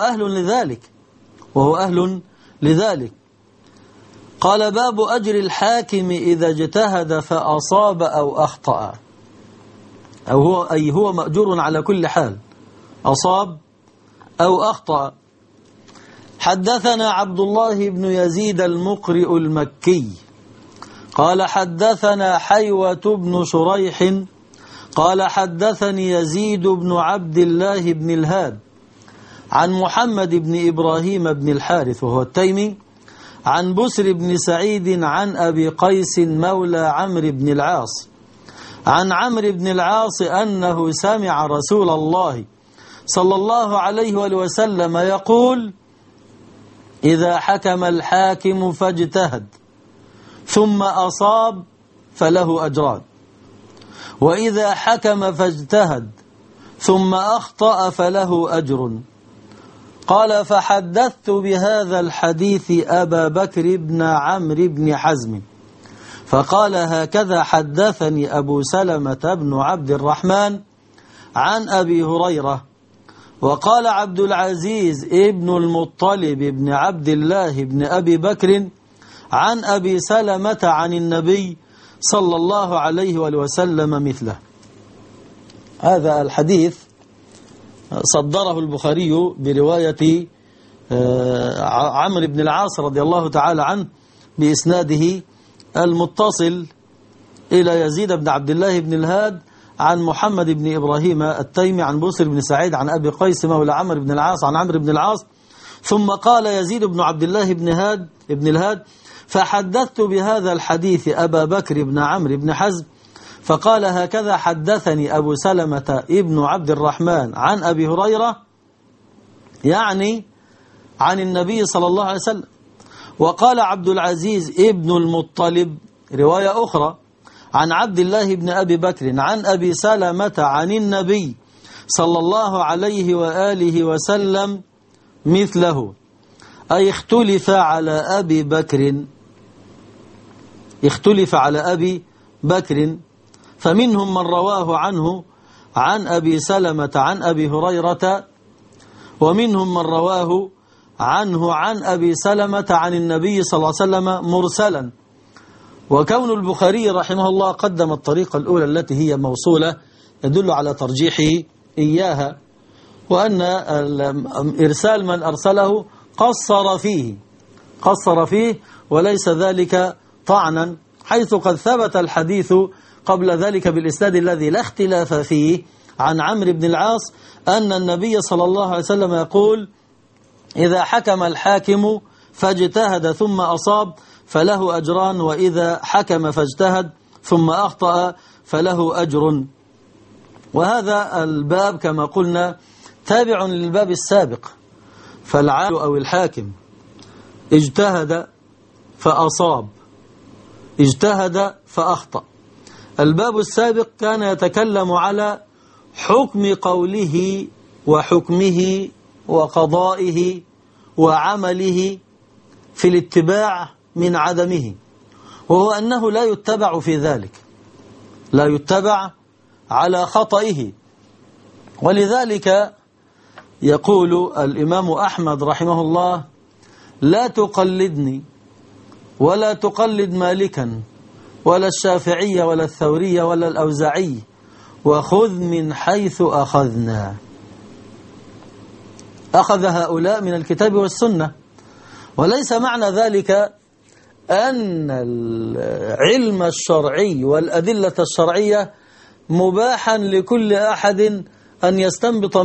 أهل لذلك. قال: باب أجر الحاكم إذا اجتهد فأصاب أو أخطأ، هو مأجور على كل حال، أصاب أو أخطأ. حدثنا عبد الله بن يزيد المقرئ المكي قال: حدثنا حيوة بن شريح قال: حدثني يزيد بن عبد الله بن الهاد عن محمد بن إبراهيم بن الحارث وهو التيمي عن بسر بن سعيد عن أبي قيس مولى عمرو بن العاص عن عمرو بن العاص أنه سمع رسول الله صلى الله عليه وسلم يقول: إذا حكم الحاكم فاجتهد ثم أصاب فله أجران، وإذا حكم فاجتهد ثم أخطأ فله أجر. قال: فحدثت بهذا الحديث أبا بكر بن عمرو بن حزم فقال: هكذا حدثني أبو سلمة بن عبد الرحمن عن أبي هريرة. وقال عبد العزيز ابن المطلب بن عبد الله بن أبي بكر عن أبي سلمة عن النبي صلى الله عليه وسلم مثله. هذا الحديث صدره البخاري برواية عمرو بن العاص رضي الله تعالى عنه بإسناده المتصل إلى يزيد بن عبد الله بن الهاد عن محمد بن إبراهيم التيمي عن بوسر بن سعيد عن أبي قيس مولى عمرو بن العاص عن عمرو بن العاص. ثم قال يزيد بن عبد الله بن الهاد فحدثت بهذا الحديث أبا بكر بن عمرو بن حزم فقال هكذا حدثني أبو سلمة ابن عبد الرحمن عن أبي هريرة، يعني عن النبي صلى الله عليه وسلم. وقال عبد العزيز ابن المطلب رواية أخرى عن عبد الله بن أبي بكر عن أبي سلمة عن النبي صلى الله عليه وآله وسلم مثله، أي اختلف على أبي بكر، فمنهم من رواه عنه عن أبي سلمة عن أبي هريرة، ومنهم من رواه عنه عن أبي سلمة عن النبي صلى الله عليه وسلم مرسلا. وكون البخاري رحمه الله قدم الطريقة الأولى التي هي موصولة يدل على ترجيحه إياها، وأن إرسال من أرسله قصر فيه وليس ذلك طعنا، حيث قد ثبت الحديث قبل ذلك بالإسناد الذي لا اختلاف فيه عن عمرو بن العاص أن النبي صلى الله عليه وسلم يقول إذا حكم الحاكم فاجتهد ثم أصاب فله أجران، وإذا حكم فاجتهد ثم أخطأ فله أجر. وهذا الباب كما قلنا تابع للباب السابق، فالعالم أو الحاكم اجتهد فأصاب، اجتهد فأخطأ. الباب السابق كان يتكلم على حكم قوله وحكمه وقضائه وعمله في الاتباع من عدمه، وهو أنه لا يتبع في ذلك، لا يتبع على خطئه. ولذلك يقول الإمام أحمد رحمه الله لا تقلدني ولا تقلد مالكا ولا الشافعية ولا الثورية ولا الأوزاعي، وخذ من حيث أخذنا. أخذ هؤلاء من الكتاب والسنة، وليس معنى ذلك أن العلم الشرعي والأدلة الشرعية مباحا لكل أحد أن يستنبط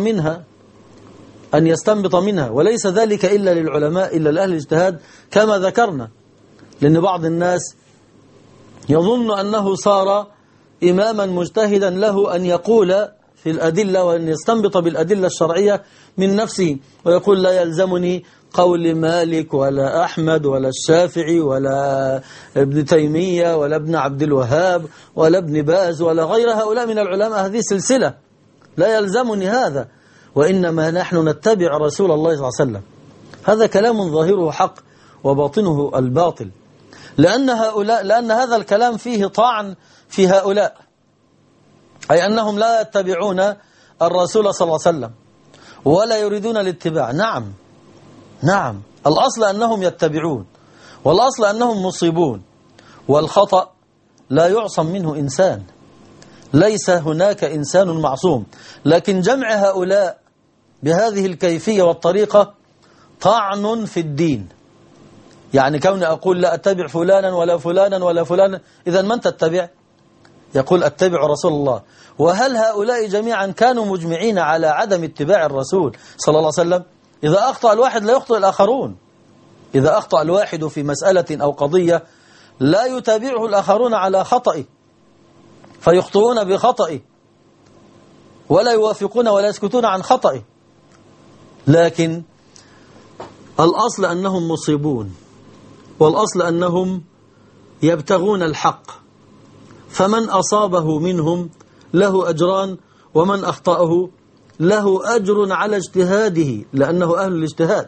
منها، وليس ذلك إلا للعلماء، إلا لأهل الاجتهاد كما ذكرنا. لأن بعض الناس يظن أنه صار إماما مجتهدا له أن يقول في الأدلة وأن يستنبط بالأدلة الشرعية من نفسه، ويقول لا يلزمني قول مالك ولا أحمد ولا الشافعي ولا ابن تيمية ولا ابن عبد الوهاب ولا ابن باز ولا غير هؤلاء من العلماء، هذه سلسلة لا يلزمني هذا، وإنما نحن نتبع رسول الله صلى الله عليه وسلم. هذا كلام ظاهره حق وباطنه الباطل، لأن هذا الكلام فيه طعن في هؤلاء، أي أنهم لا يتبعون الرسول صلى الله عليه وسلم ولا يريدون الاتباع. نعم الأصل أنهم يتبعون، والأصل أنهم مصيبون، والخطأ لا يعصم منه إنسان، ليس هناك إنسان معصوم. لكن جمع هؤلاء بهذه الكيفية والطريقة طعن في الدين. يعني كوني أقول لا أتبع فلانا ولا فلانا ولا فلانا، إذا من تتبع؟ يقول أتبع رسول الله. وهل هؤلاء جميعا كانوا مجمعين على عدم اتباع الرسول صلى الله عليه وسلم؟ إذا أخطأ الواحد لا يخطئ الآخرون، إذا أخطأ الواحد في مسألة أو قضية لا يتابعه الآخرون على خطئه، فيخطئون بخطئه ولا يوافقون ولا يسكتون عن خطئه. لكن الأصل أنهم مصيبون، والأصل أنهم يبتغون الحق، فمن أصابه منهم له أجران، ومن أخطأه له أجر على اجتهاده لأنه أهل الاجتهاد.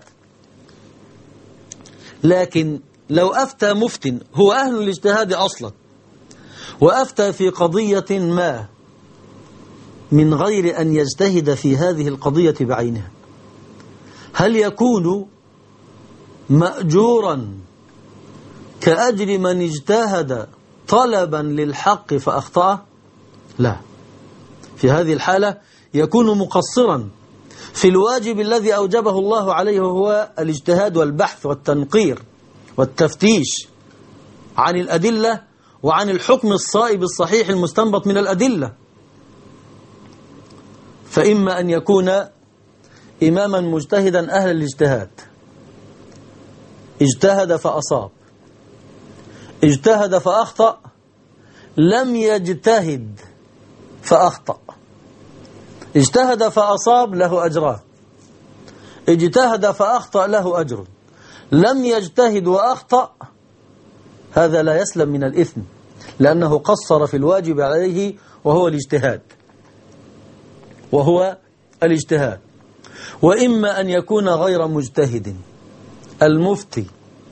لكن لو أفتى مفت هو أهل الاجتهاد أصلا وأفتى في قضية ما من غير أن يجتهد في هذه القضية بعينها، هل يكون مأجورا كأجر من اجتهد طلبا للحق فأخطأ؟ لا، في هذه الحالة يكون مقصرا في الواجب الذي أوجبه الله عليه، وهو الاجتهاد والبحث والتنقير والتفتيش عن الأدلة وعن الحكم الصائب الصحيح المستنبط من الأدلة. فإما أن يكون إماما مجتهدا أهل الاجتهاد، اجتهد فأصاب، اجتهد فأخطأ، لم يجتهد فأخطأ، اجتهد فأصاب له أجران، اجتهد فأخطأ له أجر، لم يجتهد وأخطأ هذا لا يسلم من الإثم، لأنه قصر في الواجب عليه وهو الاجتهاد. وإما أن يكون غير مجتهد، المفتي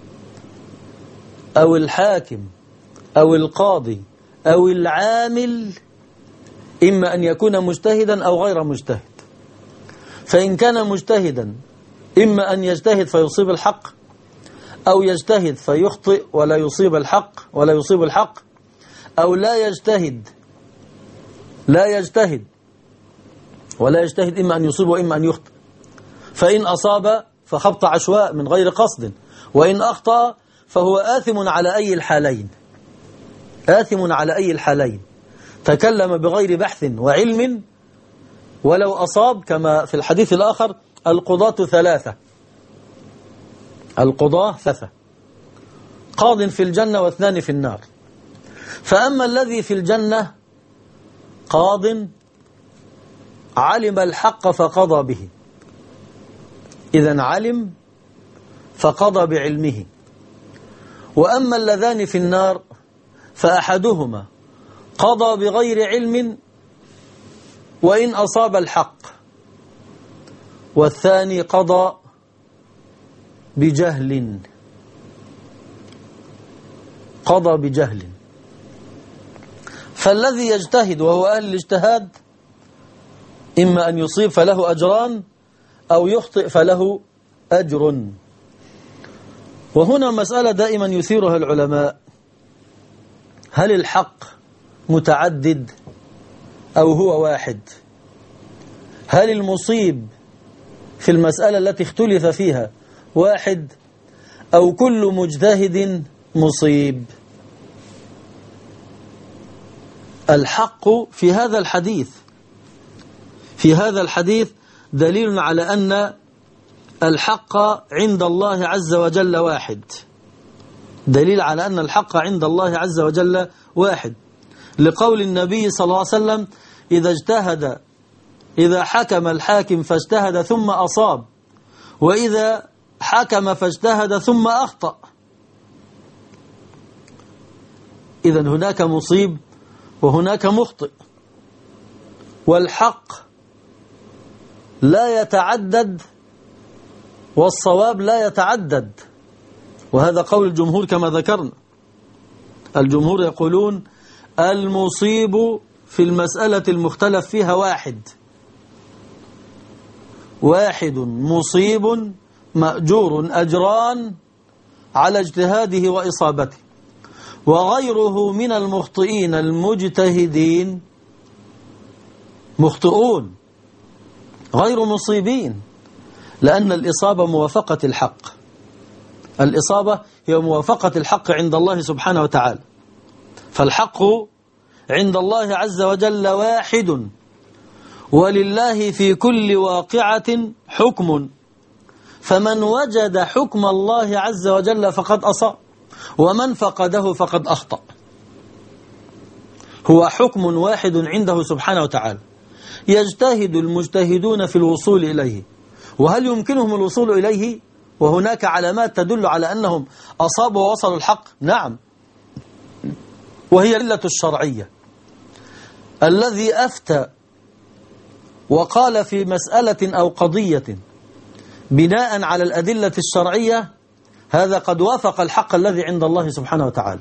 أو الحاكم أو القاضي أو العامل، إما أن يكون مجتهدا أو غير مجتهد. فإن كان مجتهدا إما أن يجتهد فيصيب الحق، أو يجتهد فيخطئ ولا يصيب الحق، أو لا يجتهد ولا يجتهد، إما أن يصيب وإما أن يخطئ. فإن أصاب فخبط عشواء من غير قصد، وإن أخطأ فهو آثم على أي الحالين، تكلم بغير بحث وعلم ولو أصاب، كما في الحديث الآخر القضاة ثلاثة، قاض في الجنة واثنان في النار. فأما الذي في الجنة قاض علم الحق فقضى به، إذن علم فقضى بعلمه. وأما اللذان في النار فأحدهما قضى بغير علم وإن أصاب الحق، والثاني قضى بجهل. فالذي يجتهد وهو أهل الاجتهاد إما أن يصيب فله أجران أو يخطئ فله أجر. وهنا مسألة دائما يثيرها العلماء: هل الحق متعدد أو هو واحد؟ هل المصيب في المسألة التي اختلف فيها واحد أو كل مجتهد مصيب؟ الحق في هذا الحديث دليل على أن الحق عند الله عز وجل واحد، دليل على أن الحق عند الله عز وجل واحد، لقول النبي صلى الله عليه وسلم: إذا حكم الحاكم فاجتهد ثم أصاب، وإذا حكم فاجتهد ثم أخطأ. إذن هناك مصيب وهناك مخطئ، والحق لا يتعدد والصواب لا يتعدد، وهذا قول الجمهور كما ذكرنا. الجمهور يقولون المصيب في المسألة المختلف فيها واحد مصيب مأجور أجران على اجتهاده وإصابته، وغيره من المخطئين المجتهدين مخطئون غير مصيبين، لأن الإصابة موافقة الحق، الإصابة هي موافقة الحق عند الله سبحانه وتعالى. فالحق عند الله عز وجل واحد، ولله في كل واقعة حكم، فمن وجد حكم الله عز وجل فقد أصاب، ومن فقده فقد أخطأ. هو حكم واحد عنده سبحانه وتعالى، يجتهد المجتهدون في الوصول إليه. وهل يمكنهم الوصول إليه وهناك علامات تدل على أنهم أصابوا ووصلوا الحق؟ نعم، وهي العلة الشرعية. الذي أفتى وقال في مسألة أو قضية بناء على الأدلة الشرعية، هذا قد وافق الحق الذي عند الله سبحانه وتعالى.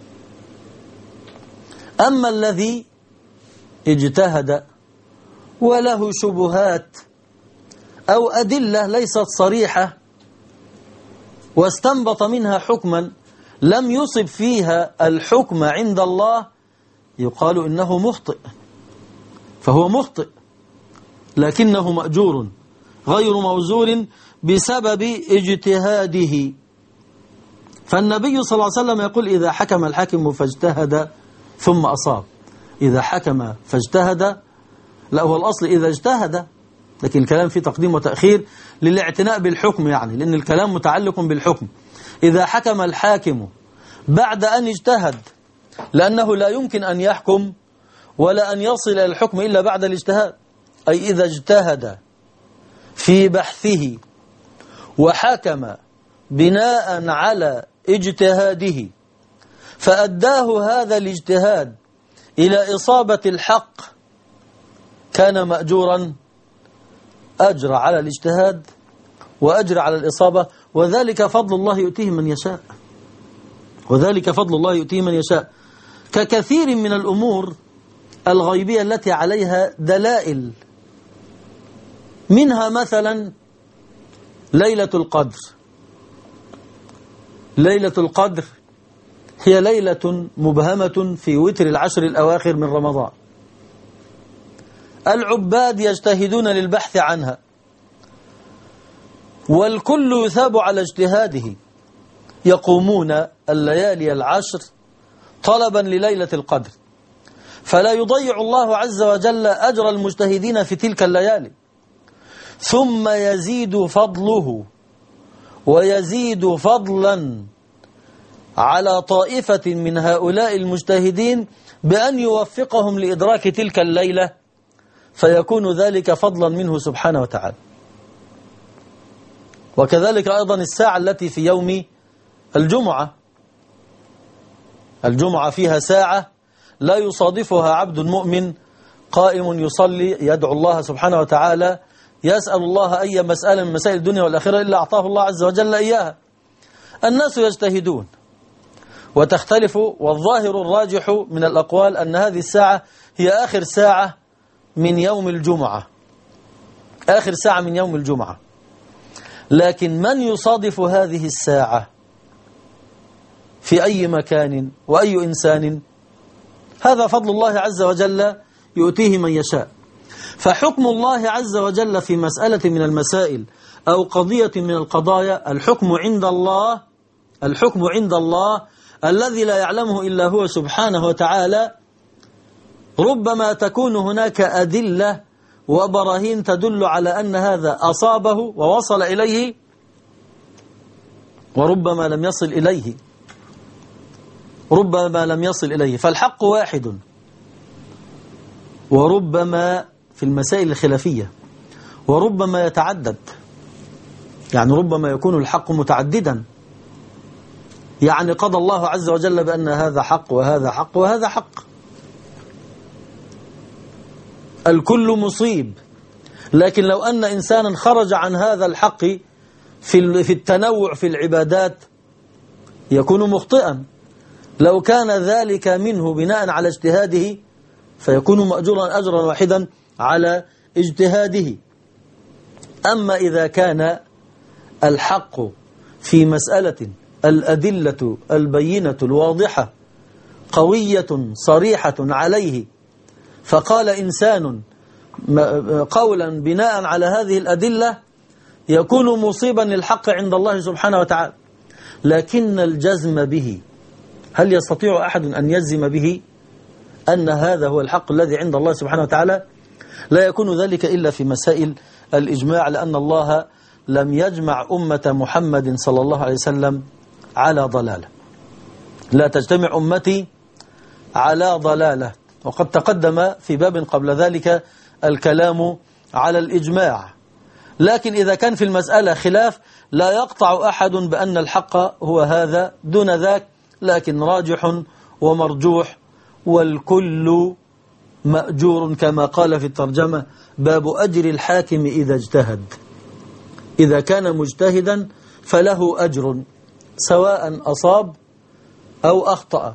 أما الذي اجتهد وله شبهات أو أدلة ليست صريحة واستنبط منها حكما لم يصب فيها الحكم عند الله يقال إنه مخطئ، فهو مخطئ لكنه مأجور غير موزور بسبب اجتهاده. فالنبي صلى الله عليه وسلم يقول إذا حكم الحاكم فاجتهد ثم أصاب. إذا حكم فاجتهد، لا هو الأصل إذا اجتهد، لكن الكلام فيه تقديم وتأخير للاعتناء بالحكم، يعني لأن الكلام متعلق بالحكم. إذا حكم الحاكم بعد أن اجتهد، لأنه لا يمكن أن يحكم ولا أن يصل إلى الحكم إلا بعد الاجتهاد، أي إذا اجتهد في بحثه وحكم بناء على اجتهاده فأداه هذا الاجتهاد إلى إصابة الحق، كان مأجورا، أجر على الاجتهاد وأجر على الإصابة، وذلك فضل الله يؤتيه من يشاء، وذلك فضل الله يؤتيه من يشاء. ككثير من الأمور الغيبية التي عليها دلائل، منها مثلا ليلة القدر. ليلة القدر هي ليلة مبهمة في وتر العشر الأواخر من رمضان. العباد يجتهدون للبحث عنها، والكل يثاب على اجتهاده، يقومون الليالي العشر طلبا لليلة القدر، فلا يضيع الله عز وجل أجر المجتهدين في تلك الليالي، ثم يزيد فضله ويزيد فضلا على طائفة من هؤلاء المجتهدين بأن يوفقهم لإدراك تلك الليلة، فيكون ذلك فضلا منه سبحانه وتعالى. وكذلك أيضا الساعة التي في يوم الجمعة. الجمعة فيها ساعة لا يصادفها عبد مؤمن قائم يصلي يدعو الله سبحانه وتعالى، يسأل الله أي مسألة من مسائل الدنيا والآخرة إلا أعطاه الله عز وجل إياها. الناس يجتهدون وتختلف، والظاهر الراجح من الأقوال أن هذه الساعة هي آخر ساعة من يوم الجمعة، آخر ساعة من يوم الجمعة. لكن من يصادف هذه الساعة في أي مكان وأي إنسان، هذا فضل الله عز وجل يؤتيه من يشاء. فحكم الله عز وجل في مسألة من المسائل أو قضية من القضايا، الحكم عند الله، الحكم عند الله الذي لا يعلمه إلا هو سبحانه وتعالى. ربما تكون هناك أدلة وبراهين تدل على أن هذا أصابه ووصل إليه، وربما لم يصل إليه، ربما لم يصل إليه. فالحق واحد، وربما في المسائل الخلافية وربما يتعدد، يعني ربما يكون الحق متعددا، يعني قضى الله عز وجل بأن هذا حق وهذا حق وهذا حق، الكل مصيب. لكن لو أن إنسانا خرج عن هذا الحق في التنوع في العبادات يكون مخطئا. لو كان ذلك منه بناء على اجتهاده فيكون مأجورا أجرا واحدا على اجتهاده. أما إذا كان الحق في مسألة الأدلة البينة الواضحة قوية صريحة عليه، فقال إنسان قولا بناء على هذه الأدلة، يكون مصيبا للحق عند الله سبحانه وتعالى. لكن الجزم به، هل يستطيع أحد أن يجزم به أن هذا هو الحق الذي عند الله سبحانه وتعالى؟ لا يكون ذلك إلا في مسائل الإجماع، لأن الله لم يجمع أمة محمد صلى الله عليه وسلم على ضلالة. لا تجتمع أمتي على ضلالة. وقد تقدم في باب قبل ذلك الكلام على الإجماع. لكن إذا كان في المسألة خلاف لا يقطع أحد بأن الحق هو هذا دون ذاك، لكن راجح ومرجوح، والكل مأجور كما قال في الترجمة: باب أجر الحاكم إذا اجتهد. إذا كان مجتهدا فله أجر سواء أصاب أو أخطأ،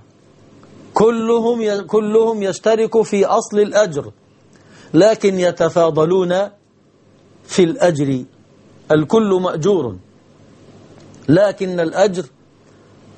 كلهم يشترك في أصل الأجر، لكن يتفاضلون في الأجر. الكل مأجور، لكن الأجر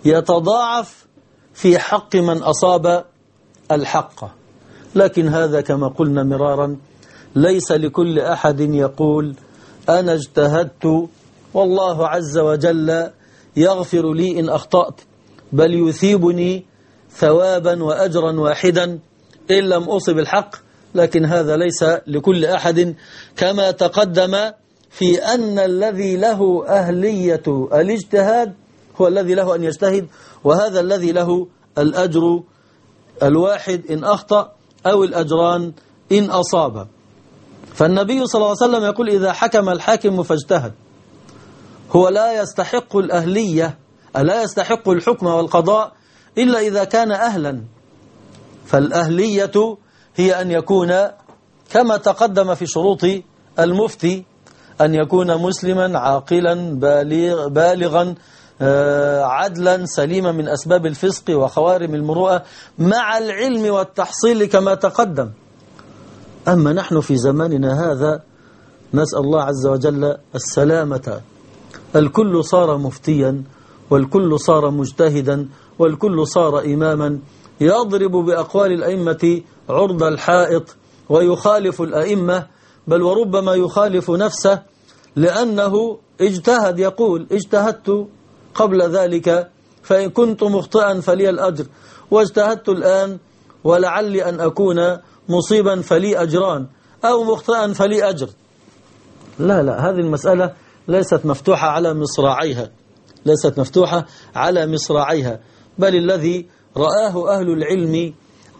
يتضاعف في حق من أصاب الحق. لكن هذا كما قلنا مرارا ليس لكل أحد يقول أنا اجتهدت والله عز وجل يغفر لي إن أخطأت، بل يثيبني ثوابا وأجرا واحدا إن لم أصب الحق. لكن هذا ليس لكل أحد، كما تقدم في أن الذي له أهلية الاجتهاد هو الذي له أن يجتهد، وهذا الذي له الأجر الواحد إن أخطأ أو الأجران إن أصاب. فالنبي صلى الله عليه وسلم يقول إذا حكم الحاكم فاجتهد، هو لا يستحق الأهلية، لا يستحق الحكم والقضاء إلا إذا كان أهلا. فالأهلية هي أن يكون كما تقدم في شروط المفتي، أن يكون مسلما عاقلا بالغا عدلا سليما من أسباب الفسق وخوارم المروءة مع العلم والتحصيل كما تقدم. أما نحن في زماننا هذا نسأل الله عز وجل السلامة، الكل صار مفتيا والكل صار مجتهدا والكل صار إماما، يضرب بأقوال الأئمة عرض الحائط ويخالف الأئمة، بل وربما يخالف نفسه لأنه اجتهد، يقول اجتهدت قبل ذلك فإن كنت مخطئا فلي الأجر، واجتهدت الآن ولعلي أن أكون مصيبا فلي أجران، أو مخطئا فلي أجر. لا هذه المسألة ليست مفتوحة على مصراعيها، ليست مفتوحة على مصراعيها، بل الذي رآه أهل العلم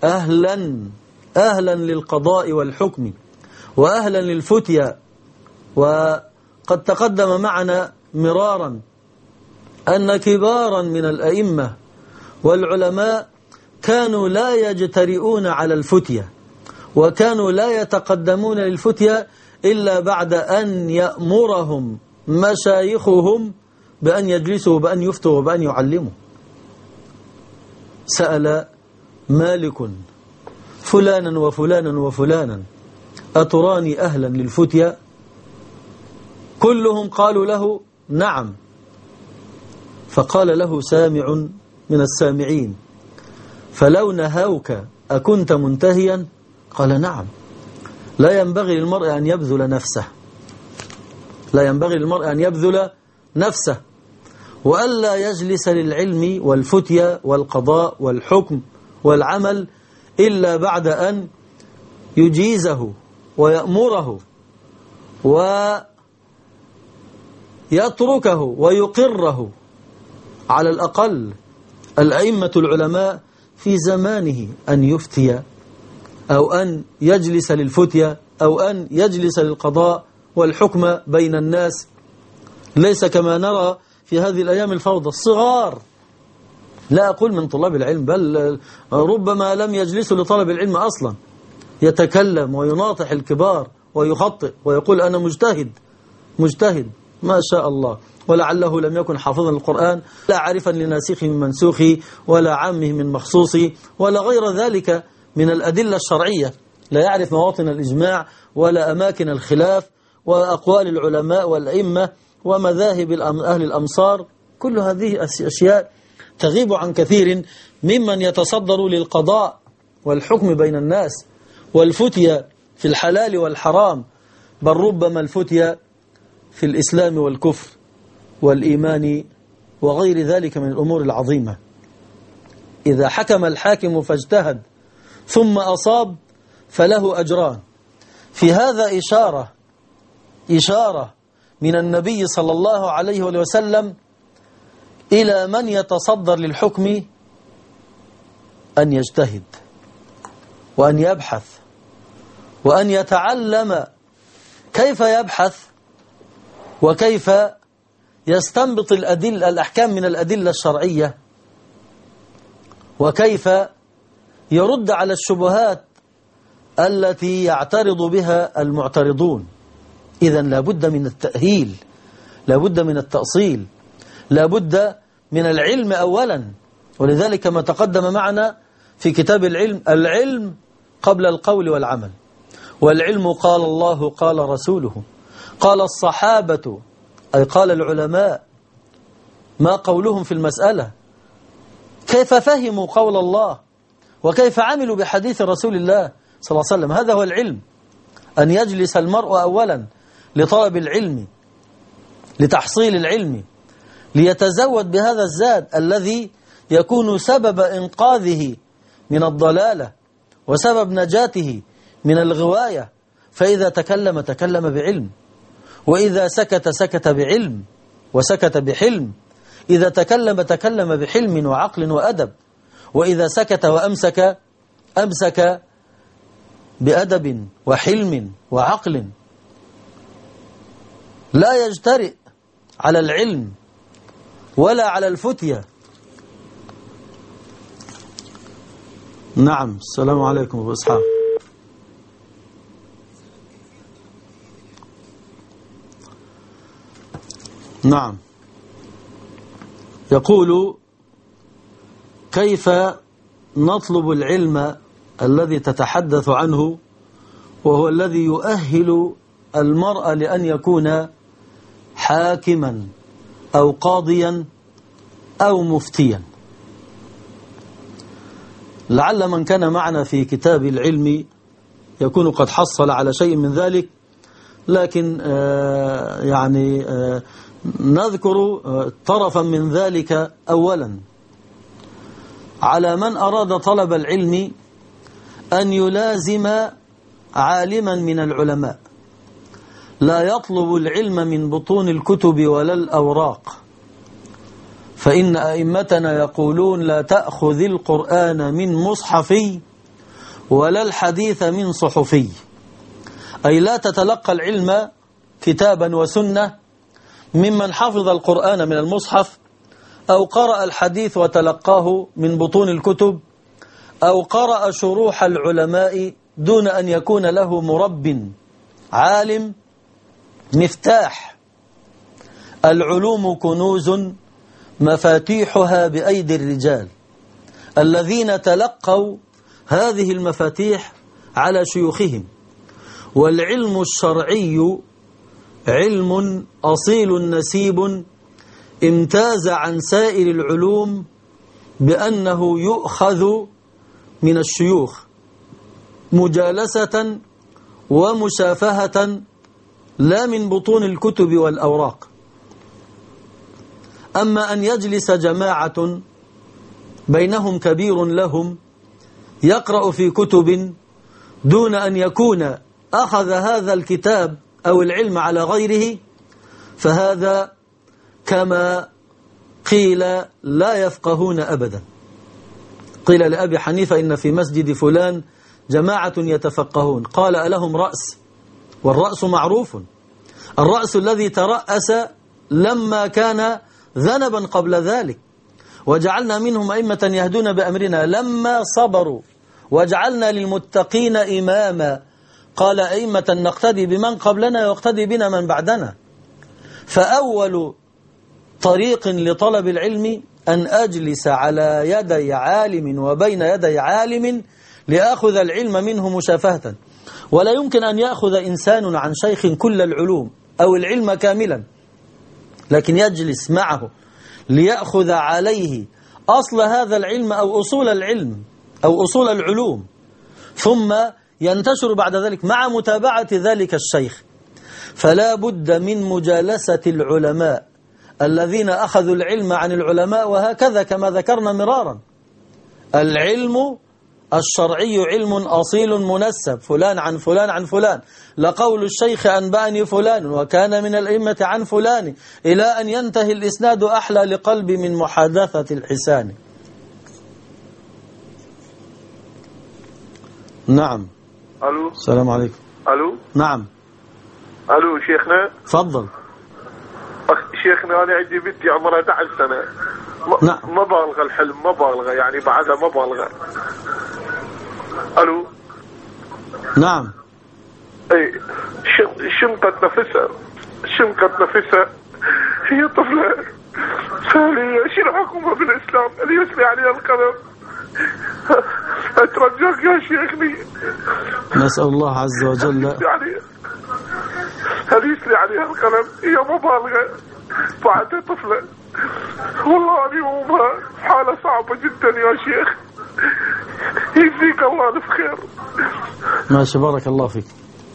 أهلا للقضاء والحكم وأهلا للفتيا. وقد تقدم معنا مرارا أن كبارا من الأئمة والعلماء كانوا لا يجترئون على الفتيا، وكانوا لا يتقدمون للفتيا إلا بعد أن يأمرهم مشايخهم بأن يجلسوا وبأن يفتوا وبأن يعلموا. سأل مالك فلانا وفلانا وفلانا أتراني أهلا للفتيا؟ كلهم قالوا له نعم. فقال له سامع من السامعين فلو نهوك أكنت منتهيا؟ قال نعم. لا ينبغي للمرء أن يبذل نفسه، لا ينبغي للمرء أن يبذل نفسه، وألا يجلس للعلم والفتيا والقضاء والحكم والعمل إلا بعد أن يجيزه ويأمره ويتركه ويقره على الأقل الأئمة العلماء في زمانه أن يفتي أو أن يجلس للفتيا أو أن يجلس للقضاء والحكم بين الناس. ليس كما نرى في هذه الأيام الفوضى، الصغار، لا أقول من طلاب العلم، بل ربما لم يجلسوا لطلب العلم أصلا، يتكلم ويناطح الكبار ويخطئ ويقول أنا مجتهد ما شاء الله، ولعله لم يكن حافظا القرآن، لا عارفا لناسخه من منسوخه ولا عامه من مخصوصه ولا غير ذلك من الأدلة الشرعية، لا يعرف مواطن الإجماع ولا أماكن الخلاف وأقوال العلماء والأئمة ومذاهب أهل الأمصار. كل هذه أشياء تغيب عن كثير ممن يتصدر للقضاء والحكم بين الناس والفتيا في الحلال والحرام، بل ربما الفتيا في الإسلام والكفر والإيمان وغير ذلك من الأمور العظيمة. إذا حكم الحاكم فاجتهد ثم أصاب فله أجران. في هذا إشارة من النبي صلى الله عليه وسلم إلى من يتصدر للحكم أن يجتهد وأن يبحث وأن يتعلم كيف يبحث وكيف يستنبط الأحكام من الأدلة الشرعية، وكيف يرد على الشبهات التي يعترض بها المعترضون. إذن لابد من التأهيل، لابد من التأصيل، لابد من العلم أولا. ولذلك ما تقدم معنا في كتاب العلم قبل القول والعمل، والعلم قال الله قال رسوله قال الصحابة، أي قال العلماء ما قولهم في المسألة، كيف فهموا قول الله وكيف عملوا بحديث رسول الله صلى الله عليه وسلم. هذا هو العلم، أن يجلس المرء أولا لطلب العلم، لتحصيل العلم، ليتزود بهذا الزاد الذي يكون سبب إنقاذه من الضلالة وسبب نجاته من الغواية. فإذا تكلم تكلم بعلم، وإذا سكت سكت بعلم وسكت بحلم. إذا تكلم تكلم بحلم وعقل وأدب، وإذا سكت وأمسك أمسك بأدب وحلم وعقل. لا يجترئ على العلم ولا على الفتية. نعم. السلام عليكم أبو إسحاق. نعم. يقول: كيف نطلب العلم الذي تتحدث عنه، وهو الذي يؤهل المرء لأن يكون حاكما أو قاضيا أو مفتيا؟ لعل من كان معنا في كتاب العلم يكون قد حصل على شيء من ذلك، لكن نذكر طرفا من ذلك. أولا، على من أراد طلب العلم أن يلازم عالما من العلماء، لا يطلب العلم من بطون الكتب ولا الأوراق، فإن أئمتنا يقولون: لا تأخذ القرآن من مصحفي ولا الحديث من صحفي. أي لا تتلقى العلم كتابا وسنة ممن حفظ القرآن من المصحف، أو قرأ الحديث وتلقاه من بطون الكتب، أو قرأ شروح العلماء دون أن يكون له مرب عالم مفتاح. العلوم كنوز مفاتيحها بأيدي الرجال الذين تلقوا هذه المفاتيح على شيوخهم. والعلم الشرعي علم أصيل نسيب امتاز عن سائر العلوم بأنه يؤخذ من الشيوخ مجالسة ومشافهة، لا من بطون الكتب والأوراق. أما أن يجلس جماعة بينهم كبير لهم يقرأ في كتب دون أن يكون أخذ هذا الكتاب أو العلم على غيره، فهذا كما قيل لا يفقهون أبدا. قيل لأبي حنيفة: إن في مسجد فلان جماعة يتفقهون، قال: ألهم رأس؟ والرأس معروف، الرأس الذي ترأس لما كان ذنبا قبل ذلك، وجعلنا منهم أئمة يهدون بأمرنا لما صبروا وجعلنا للمتقين إماما. قال: أئمة نقتدي بمن قبلنا ويقتدي بنا من بعدنا. فأول طريق لطلب العلم أن أجلس على يدي عالم وبين يدي عالم لأخذ العلم منه مشافهة. ولا يمكن أن يأخذ إنسان عن شيخ كل العلوم أو العلم كاملا، لكن يجلس معه ليأخذ عليه أصل هذا العلم أو أصول العلم أو أصول العلوم، ثم ينتشر بعد ذلك مع متابعة ذلك الشيخ. فلا بد من مجالسة العلماء الذين أخذوا العلم عن العلماء، وهكذا كما ذكرنا مرارا. العلم الشرعي علم أصيل منسب، فلان عن فلان عن فلان، لقول الشيخ أنبأني فلان وكان من الأئمة عن فلان، إلى أن ينتهي الإسناد أحلى لقلب من محادثة الحسان. نعم. ألو. السلام عليكم. ألو. نعم. ألو شيخنا. تفضل. شيخنا أنا عندي بنتي عمرها 11 سنة، نعم. ما بالغة الحلم، ما بالغة يعني بعدها ما بالغة. ألو. نعم. أي شنقت نفسها هي طفلة ثانية. شنو حكمها بالإسلام؟ اللي يسلي عليها القلم. أترجاك يا شيخني. نسأل الله عز وجل يعني هل يسلي عليها القلم؟ هي ما بالغة بعدها طفلة، والله أنا أمها حالة صعبة جدا يا شيخ. يجزيك الله ألف خير. ماشي، بارك الله فيك.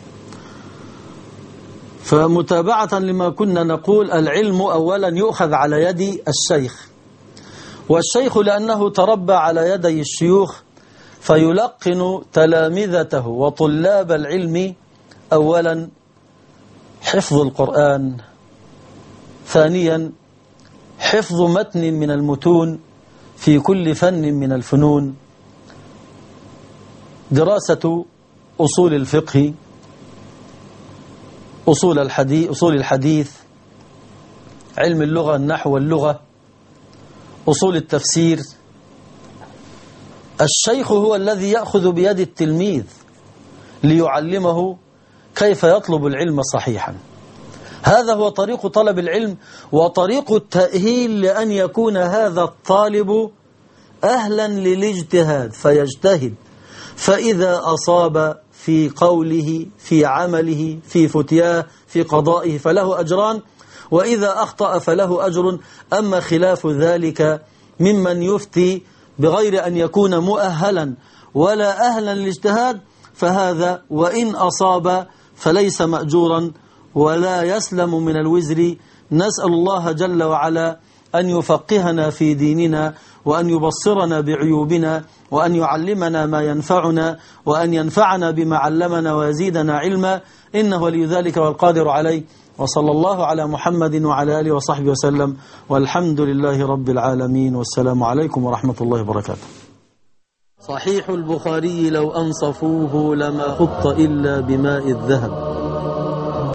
فمتابعة لما كنا نقول، العلم أولا يؤخذ على يد الشيخ، والشيخ لأنه تربى على يدي الشيوخ فيلقن تلامذته وطلاب العلم أولا حفظ القرآن، ثانيا حفظ متن من المتون في كل فن من الفنون، دراسة أصول الفقه، أصول الحديث، علم اللغة، النحو واللغة، أصول التفسير. الشيخ هو الذي يأخذ بيد التلميذ ليعلمه كيف يطلب العلم صحيحا. هذا هو طريق طلب العلم وطريق التأهيل لأن يكون هذا الطالب أهلا للاجتهاد فيجتهد، فإذا أصاب في قوله، في عمله، في فتياه، في قضائه فله أجران، وإذا أخطأ فله أجر. أما خلاف ذلك ممن يفتي بغير أن يكون مؤهلا ولا أهلا للاجتهاد، فهذا وإن أصاب فليس مأجورا ولا يسلم من الوزر. نسأل الله جل وعلا أن يفقهنا في ديننا، وأن يبصرنا بعيوبنا، وأن يعلمنا ما ينفعنا، وأن ينفعنا بما علمنا ويزيدنا علما، إنه ولي ذلك والقادر عليه. وصلى الله على محمد وعلى آله وصحبه وسلم، والحمد لله رب العالمين، والسلام عليكم ورحمة الله وبركاته. صحيح البخاري لو أنصفوه لما خط إلا بماء الذهب.